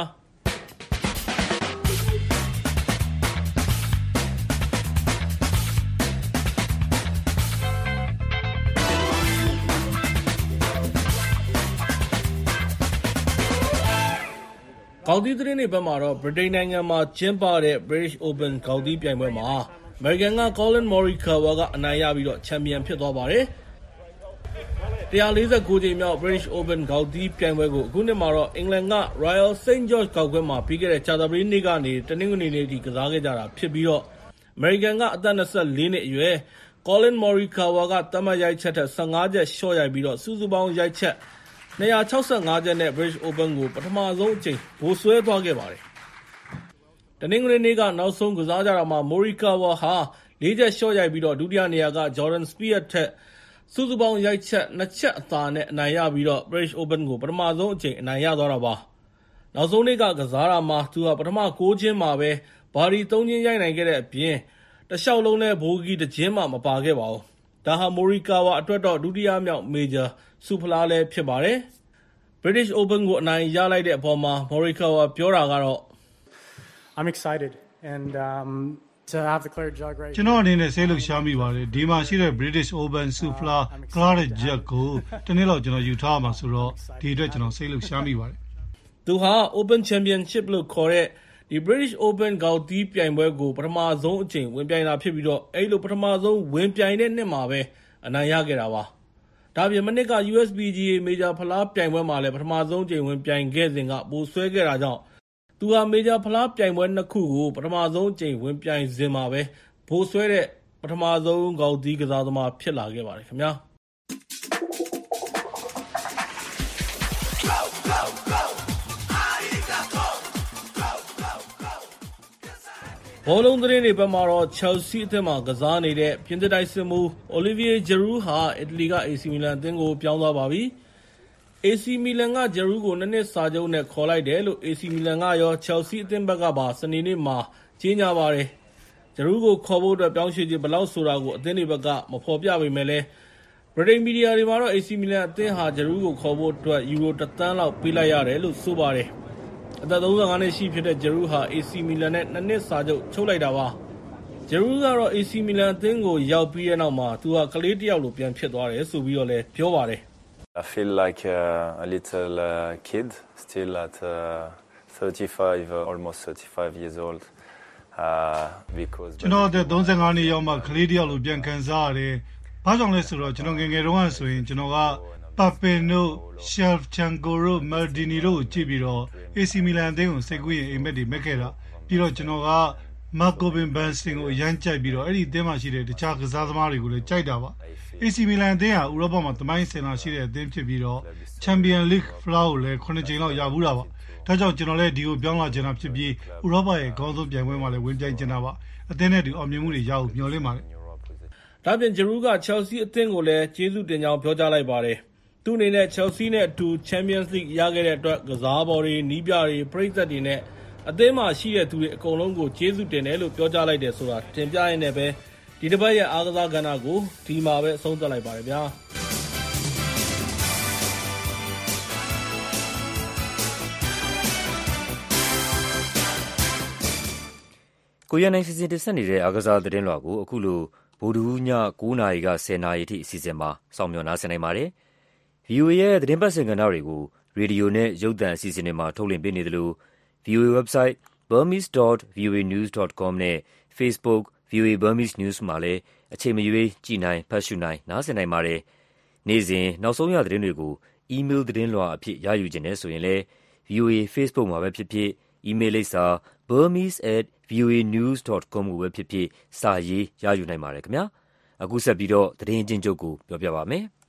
ဂေါက်သီးသတင်းတွေဘက်မှာတော့ဗြိတိန်နိုင်ငံမှာကျင်းပတဲ့ British Open ဂေါက်သီးပြိုင်ပွဲမှာအမေရိကန်က Collin Morikawa ကအနိုင်ရပြီးတော့ချန်ပီယံဖြစ်သွားပါတယ်။one hundred forty-nineကြိမ်မြောက် British Open ဂေါက်သီးပြိုင်ပွဲကိုအခုနှစ်မှာတော့အင်္ဂလန်က Royal Saint George ဂေါက်ကွင်းမှာပြီးခဲ့တဲ့ကြာသပတေးနေ့ကနေတနင်္ဂနွေနေ့ထိကစားခဲ့ကြတာဖြစ်ပြီးတော့အမေရိကန်ကအသက်၂၄နှစ်အရွယ် Collin Morikawa ကသတ်မှတ်ရိုက်ချက်ထက်one fiveချက်လျှော့ရိုက်ပြီးတော့စုစုပေါင်းရိုက်ချက်two hundred sixty-fiveချက်နဲ့ British Open ကိုပထမဆုံးအကြိမ်ဗိုလ်စွဲသွားခဲ့ပါတယ်။တနင်္ဂနွေနေ့ကနောက်ဆုံးကစားကြတာမှာ Morikawa ဟာfourချက်လျှော့ရိုက်ပြီးတော့ဒုတိယနေရာက Jordan Spieth ထက်စုစုပေါင်းရိုက်ချက်twoချက်အသာနဲ့အနိုင်ရပြီးတော့ British Open ကိုပထမဆုံးအကြိမ်အနိုင်ရသွားတာပါ။နောက်ဆုံးနေ့ကကစားတာမှာသူကပထမnineချင်းမှာပဲဘာဒီthreeချင်းရိုက်နိုင်ခဲ့တဲ့အပြင်တစ်လျှောက်လုံးနဲ့ဘိုဂီတစ်ချင်းမှမပါခဲ့ပါဘူး။ဒါဟာ Morikawa အတွက်တော့ဒုတိယမြောက် Major ဆုဖလားလည်းဖြစ်ပါတယ်။ British Open ကိုအနိုင်ရလိုက်တဲ့အပေါ်မှာ Morikawa ပြောတာကတော့ I'm excited and um to have the clear jug right ကျွန်တော်အနေနဲ့စိတ်လှုပ်ရှားမိပါတယ်ဒီမှာရှိတဲ့ British Open ဆုဖလား Clear Jug ကိုတနေ့လောက်ကျွန်တော်ယူထားမှာဆိုတော့ဒီအတွက်ကျွန်တော်စိတ်လှုပ်ရှားမိပါတယ်သူဟာ Open Championship လို့ခေါ်တဲ့ဒီ British Open ဂေါက်သီးပြိုင်ပွဲကိုပထမဆုံးအကြိမ်ဝင်ပြိုင်တာဖြစ်ပြီးတော့အဲ့လိုပထမဆုံးဝင်ပြိုင်တဲ့နှစ်မှာပဲအနိုင်ရခဲ့တာပါဒါပြင်မနစ်က U S P G A Major ဖလားပြိုင်ပွဲမှာလည်းပထမဆုံးကြိမ်ဝင်ပြိုင်ခဲ့စဉ်ကပိုဆွဲခဲ့တာကြောင့်သူဟာ Major ဖလားပြိုင်ပွဲနှစ်ခုကိုပထမဆုံးကြိမ်ဝင်ပြိုင်စဉ်မှာပဲပိုဆွဲတဲ့ပထမဆုံးဂေါက်သီးကစားသမားဖြစ်လာခဲ့ပါတယ်ခင်ဗျာဘောလုံးသတင်းတွေဘက်မှာတော့ Chelsea အသင်းမှာကစားနေတဲ့ပြင်သစ်တိုက်စစ်မှူး Olivier Giroud ဟာအီတလီက A C Milan အသင်းကိုပြောင်းသွားပါပြီ။ A C Milan က Giroud ကိုနှစ်နှစ်စာချုပ်နဲ့ခေါ်လိုက်တယ်လို့ A C Milan ကရော Chelsea အသင်းဘက်ကပါစနေနေ့မှာကြေညာပါတယ်။ Giroud ကိုခေါ်ဖို့အတွက်ပြောင်းရွှေ့ခြင်းဘယ်လောက်ဆိုတာကိုအသင်းတွေဘက်ကမဖော်ပြပေမဲ့လည်းဗြိတိန်မီဒီယာတွေမှာတော့ A C Milan အသင်းဟာ Giroud ကိုခေါ်ဖို့အတွက်ယူရိုတစ်သန်းလောက်ပေးလိုက်ရတယ်လို့ဆိုပါတယ်။အသက်thirty-fiveနှစ်ရှိဖြစ်တဲ့ Giroud ဟာ A C Milan နဲ့နှစ်နှစ်စာချုပ်ချုပ်လိုက်တာပါ။ Giroud ကတော့ A C Milan အသင်းကိုရောက်ပြီးတဲ့နောက်မှာသူကကလေးတစ်ယောက်လိုပြန်ဖြစ်သွားတယ်ဆိုပြီးတော့လည်းပြောပါတယ်။ I feel like uh, a little uh, kid still at uh, thirty-five uh, almost thirty-five years old uh because ကျွန်တော်တဲ့thirty-fiveနှစ်ရောက်မှကလေးတစ်ယောက်လိုပြန်ခံစားရတယ်။ဘာကြောင့်လဲဆိုတော့ကျွန်တော်ငယ်ငယ်တုန်းကဆိုရင်ကျွန်တော်ကPapeno, Shevchenko, Maldini တို့ကိုကြည့်ပြီးတော့ A C Milan အသင်းကိုစိတ်ကူးရင်အိမ်မက်တွေမက်ခဲ့တာပြီးတော့ကျွန်တော်က Marco Van Basten ကိုရမ်းကြိုက်ပြီးတော့အဲ့ဒီအသင်းမှာရှိတဲ့တခြားကစားသမားတွေကိုလည်းကြိုက်တာပါ A C Milan အသင်းဟာဥရောပမှာသမိုင်းစင်လာရှိတဲ့အသင်းဖြစ်ပြီးတော့ Champions League ဖလားကိုလည်းnineကြိမ်လောက်ရဘူးတာပါဒါကြောင့်ကျွန်တော်လည်းဒီကိုပြောင်းလာချင်တာဖြစ်ပြီးဥရောပရဲ့အကောင်းဆုံးပြိုင်ပွဲမှာလည်းဝင်ပြိုင်ချင်တာပါအသင်းနဲ့ဒီအောင်မြင်မှုတွေရအောင်မျှော်လင့်ပါတယ်ဒါပြင်ဂျရူးက Chelsea အသင်းကိုလည်းကျေးဇူးတင်ကြောင်းပြောကြားလိုက်ပါတယ်။သူ့အနေနဲ့ Chelsea နဲ့အတူ Champions League ရခဲ့တဲ့အတွက်ကစားပေါ်တွေ၊နည်းပြတွေ၊ပရိသတ်တွေနဲ့အသင်းမှာရှိတဲ့သူတွေအကုန်လုံးကိုကျေးဇူးတင်တယ်လို့ပြောကြားလိုက်တယ်ဆိုတာတင်ပြရင်းနဲ့ပဲဒီတစ်ပတ်ရဲ့အားကစားကဏ္ဍကိုဒီမှာပဲအဆုံးသတ်လိုက်ပါတယ်ဗျာကိုရနိုင်စီစဉ်တင်ဆက်နေတဲ့အားကစားသတင်းလွှာကိုအခုလိုဗုဒ္ဓဟူးည9နာရီက10နာရီထိအစီအစဉ်မှာစောင့်မျှော်နားဆင်နိုင်ပါတယ်။ ဗီအိုအေ ရဲ့သတင်းပတ်စင်ကဏ္ဍတွေကိုရေဒီယိုနဲ့ရုပ်သံအစီအစဉ်တွေမှာထုတ်လွှင့်ပေးနေသလို ဗီအိုအေ website burmese dot v o a news dot com နဲ့ Facebook ဗီအိုအေ Burmese News မှာလည်းအချိန်မရွေးကြည်နိုင်ဖတ်ရှုနိုင်နားဆင်နိုင်ပါတယ်။နေ့စဉ်နောက်ဆုံးရသတင်းတွေကိုအီးမေးလ်သတင်းလွှာအဖြစ်ရယူခြင်းနဲ့ဆိုရင်လည်း ဗီအိုအေ Facebook မှာပဲဖြစ်ဖြစ်အီးမေးလ်လိပ်စာ burmese at v o a news dot com ကိုပဲဖြစ်ဖြစ်စာရေးရယူနိုင်ပါတယ်ခင်ဗျာ။အခုဆက်ပြီးတော့သတင်းချင်းချုပ်ကိုပြောပြပါမယ်။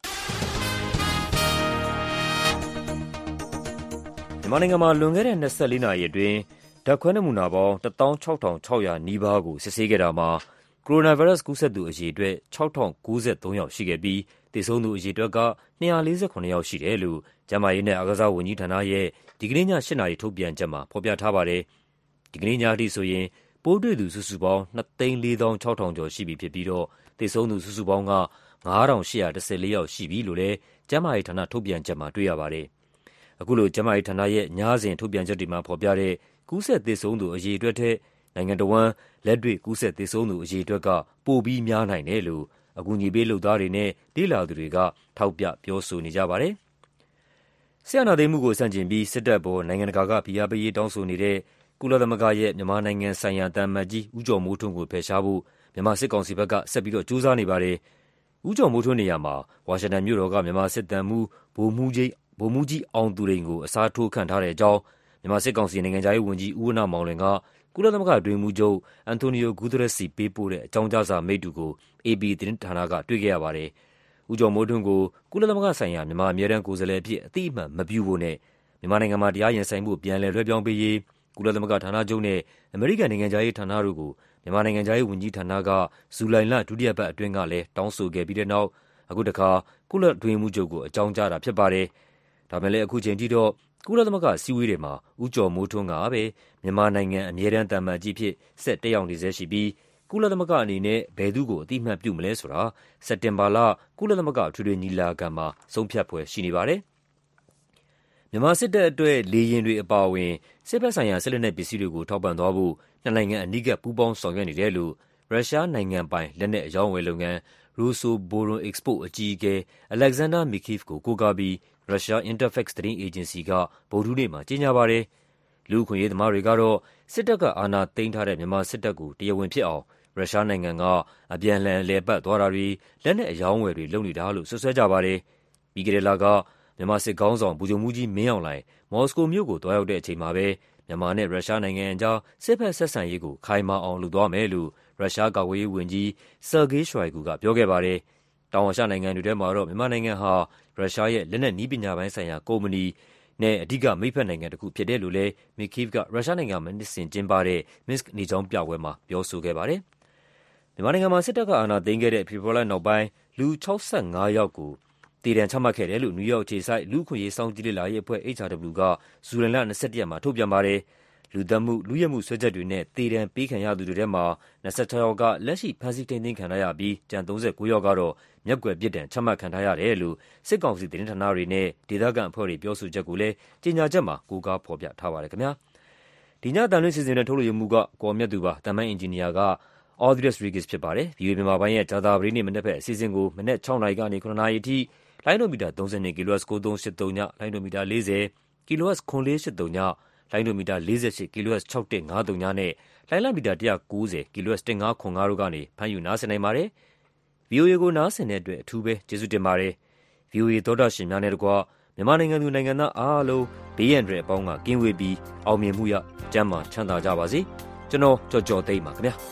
မြန်မာနိုင်ငံမှာလွန်ခဲ့တဲ့၂၄နာရီအတွင်းဓာတ်ခွဲနမူနာပေါင်းတစ်သောင်းခြောက်ထောင်ခြောက်ရာနီးပါးကိုစစ်ဆေးခဲ့တာမှာကိုရိုနာဗိုင်းရပ်စ်ကူးစက်သူအရေအတွက်ခြောက်ထောင်၉၃ယောက်ရှိခဲ့ပြီးသေဆုံးသူအရေအတွက်က၂၄၇ယောက်ရှိတယ်လို့ကျန်းမာရေးနဲ့အားကစားဝန်ကြီးဌာနရဲ့ဒီကနေ့ည၈နာရီထုတ်ပြန်ချက်မှာဖော်ပြထားပါတယ်။ဒီကနေ့ညအထိဆိုရင်ပိုးတွေ့သူစုစုပေါင်း၂သိန်းလေးသောင်းခြောက်ထောင်ကျော်ရှိပြီဖြစ်ပြီးတော့သေဆုံးသူစုစုပေါင်းက၅ထောင်၈ရာ၁၄ယောက်ရှိပြီလို့လည်းကျန်းမာရေးဌာနထုတ်ပြန်ချက်မှာတွေ့ရပါတယ်။အခုလိုကျန်းမာရေးဌာနရဲ့ညစဉ်ထုတ်ပြန်ချက်တွေမှာဖော်ပြတဲ့ကူးစက်သေဆုံးသူအရေအတွက်ထက်နိုင်ငံတော်ဝန်လက်တွေ့ကူးစက်သေဆုံးသူအရေအတွက်ကပိုပြီးများနိုင်တယ်လို့အကူအညီပေးလုပ်သားတွေနဲ့လေ့လာသူတွေကထောက်ပြပြောဆိုနေကြပါတယ်။ဆရာနာသိမှုကိုစန့်ကျင်ပြီးစစ်တပ်ပေါ်နိုင်ငံတကာကဖိအားပေးရေးတောင်းဆိုနေတဲ့ကုလသမဂ္ဂရဲ့မြန်မာနိုင်ငံဆိုင်ရာတန်မတ်ကြီးဦးကျော်မိုးထွန်းကိုဖယ်ရှားဖို့မြန်မာစစ်ကောင်စီဘက်ကဆက်ပြီးတော့ကြိုးစားနေပါတယ်။ဦးကျော်မိုးထွန်းနေရာမှာဝါရှင်တန်မြို့တော်ကမြန်မာစစ်တမ်းမှုဗိုလ်မှူးကြီးဗိုလ်မှူးကြီးအောင်သူရိန်ကိုအစားထိုးခန့်ထားတဲ့အကြောင်းမြန်မာစစ်ကောင်စီနိုင်ငံခြားရေးဝန်ကြီးဦးဝဏ္ဏမောင်လွင်ကကုလသမဂ္ဂအတွင်းမှုချုပ်အန်တိုနီယိုဂူသရက်စ်စီပေးပို့တဲ့အကြောင်းကြားစာမိတ္တူကို အေပီ သတင်းဌာနကတွေ့ခဲ့ရပါတယ်။ဦးကျော်မိုးထွန်းကိုကုလသမဂ္ဂဆိုင်ရာမြန်မာအမြဲတမ်းကိုယ်စားလှယ်အဖြစ်အသိအမှတ်မပြုဖို့နဲ့မြန်မာနိုင်ငံမှာတရားရင်ဆိုင်မှုပြန်လည်လွှဲပြောင်းပေးရေးကုလသမဂ္ဂဌာနချုပ်နဲ့အမေရိကန်နိုင်ငံခြားရေးဌာနတို့ကိုမြန်မာနိုင်ငံခြားရေးဝန်ကြီးဌာနကဇူလိုင်လဒုတိယပတ်အတွင်းကလည်းတောင်းဆိုခဲ့ပြီးတဲ့နောက်အခုတခါကုလအတွင်းမှုချုပ်ကိုအကြောင်းကြားတာဖြစ်ပါတယ်။ဒါပေမဲ့လည်းအခုချိန်ထိတော့ကုလသမဂ္ဂစည်းဝေးတွေမှာဦးကျော်မိုးထွန်းကပဲမြန်မာနိုင်ငံအမြဲတမ်းတမန်ကြီးဖြစ်ဆက်တက်ရောက်နေဆဲရှိပြီးကုလသမဂ္ဂအနေနဲ့ဘယ်သူကိုအတိအမှတ်ပြုမလဲဆိုတာစက်တင်ဘာလကုလသမဂ္ဂထွေထွေညီလာခံမှာဆုံးဖြတ်ဖွယ်ရှိနေပါတယ်။မြန်မာစစ်တပ်အတွက်လေယာဉ်တွေအပါအဝင်စစ်ဘက်ဆိုင်ရာစစ်လက်နက်ပစ္စည်းတွေကိုထောက်ပံ့သွားဖို့နှစ်နိုင်ငံအနီးကပ်ပူးပေါင်းဆောင်ရွက်နေတယ်လို့ရုရှားနိုင်ငံပိုင်လက်နက်အရောင်းအဝယ်လုပ်ငန်း Rosoboronexport အကြီးအကဲ Alexander Mikheev ကိုကိုးကားပြီးရုရှား Interfax သတင်းအေဂျင်စီကဗုဒ္ဓဟူးနေ့မှာကြေညာပါတယ်။လူ့အခွင့်အရေးသမားတွေကတော့စစ်တပ်ကအာဏာသိမ်းထားတဲ့မြန်မာစစ်တပ်ကိုတရားဝင်ဖြစ်အောင်ရုရှားနိုင်ငံကအပြန်အလှန်လည်ပတ်သွားတာတွေလက်နက်အရောင်းအဝယ်တွေလုပ်နေတာလို့ဆွဆွဲကြပါတယ်။ပြီးခဲ့တဲ့လကမြန်မာစစ်ခေါင်းဆောင်ဗိုလ်ချုပ်မှူးကြီးမင်းအောင်လှိုင်မော်စကိုမြို့ကိုတွားရောက်တဲ့အချိန်မှာပဲမြန်မာနဲ့ရုရှားနိုင်ငံအကြားစစ်ဘက်ဆက်ဆံရေးကိုခိုင်မာအောင်လုပ်သွားမယ်လို့ရုရှားကာကွယ်ရေးဝန်ကြီးဆာဂေးရှွိုင်ဂူကပြောခဲ့ပါတယ်။တောင်အာရှနိုင်ငံတွေထဲမှာတော့မြန်မာနိုင်ငံဟာရုရှားရဲ့လက်နက်နည်းပညာပိုင်းဆိုင်ရာကုမ္ပဏီနဲ့အဓိကမိတ်ဖက်နိုင်ငံတစ်ခုဖြစ်တယ်လို့လည်း Mikheev ကရုရှားနိုင်ငံမှာနှစ်စဉ်ကျင်းပတဲ့ Minsk နေကြောင်းပြပွဲမှာပြောဆိုခဲ့ပါတယ်။မြန်မာနိုင်ငံမှာစစ်တပ်ကအာဏာသိမ်းခဲ့တဲ့ဖေဖော်ဝါရီနောက်ပိုင်းလူ၆၅ယောက်ကိုတည်တံချမှတ်ခဲ့တယ်လို့နယူးယောက်အခြေစိုက်လူ့အခွင့်အရေးစောင့်ကြည့်လေ့လာရေးအဖွဲ့ H R W ကဇူလိုင်လ၂၁ရက်မှာထုတ်ပြန်ပါတယ်။လူသတ်မှုလူရဲမှုဆွဲချက်တွေနဲ့တည်တံပေးခံရသူတွေထဲမှာ၂၆ယောက်ကလက်ရှိဖမ်းဆီးထိန်းသိမ်းခံရပြီးကျန်၃၉ယောက်ကတော့မျက်ကွယ်ပြစ်ဒဏ်ချမှတ်ခံထားရတယ်လို့စစ်ကောင်စီသတင်းဌာနတွေနဲ့ဒေသခံအဖွဲ့တွေပြောဆိုချက်ကိုလည်းကြေညာချက်မှာကိုးကားဖော်ပြထားပါတယ်ခင်ဗျာ။ဒီညတန်လွင့်စီစဉ်တဲ့ထုတ်လွှင့်မှုကကော်မြတ်သူပါတမန်အင်ဂျင်နီယာကAudrey Rodriguez ဖြစ်ပါတယ်။ ဗီအိုအေမြန်မာပိုင်းရဲ့ဂျာတာပရိနေ့မနေ့ဖက်အစီအစဉ်ကိုမနေ့၆နာရီကနေ၇နာရီအထိလိုင်းဒိုမီတာ၃၂ kHz ၉၃၈၃ညလိုင်းဒိုမီတာ၄၀ kHz ၇၄၈၃ညလိုင်းဒိုမီတာ၄၈ kHz ၆၁၅၃ညနဲ့လိုင်းလမီတာ၁၉၀ kHz ၁၅၇၅တို့ကနေဖမ်းယူနားဆင်နိုင်ပါတယ်။ ဗီအိုအေကိုနားဆင်တဲ့အတွက်အထူးပဲကျေးဇူးတင်ပါတယ်။ ဗီအိုအေသောတာရှင်များနဲ့တကွမြန်မာနိုင်ငံသူနိုင်ငံသားအားလုံးဘေးရန်တွေအပေါင်းကကင်းဝေးပြီးအောင်မြင်မှုရကျန်းမာချမ်းသာကြပါစေ။ကျွန်တော်ကြော်ကြော်သိမ်းပါခင်ဗျာ။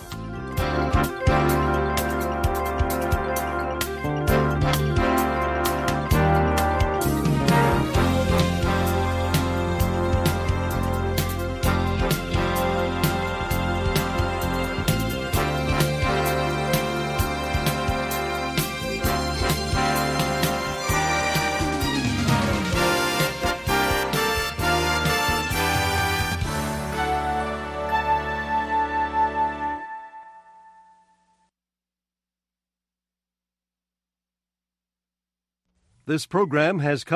This program has come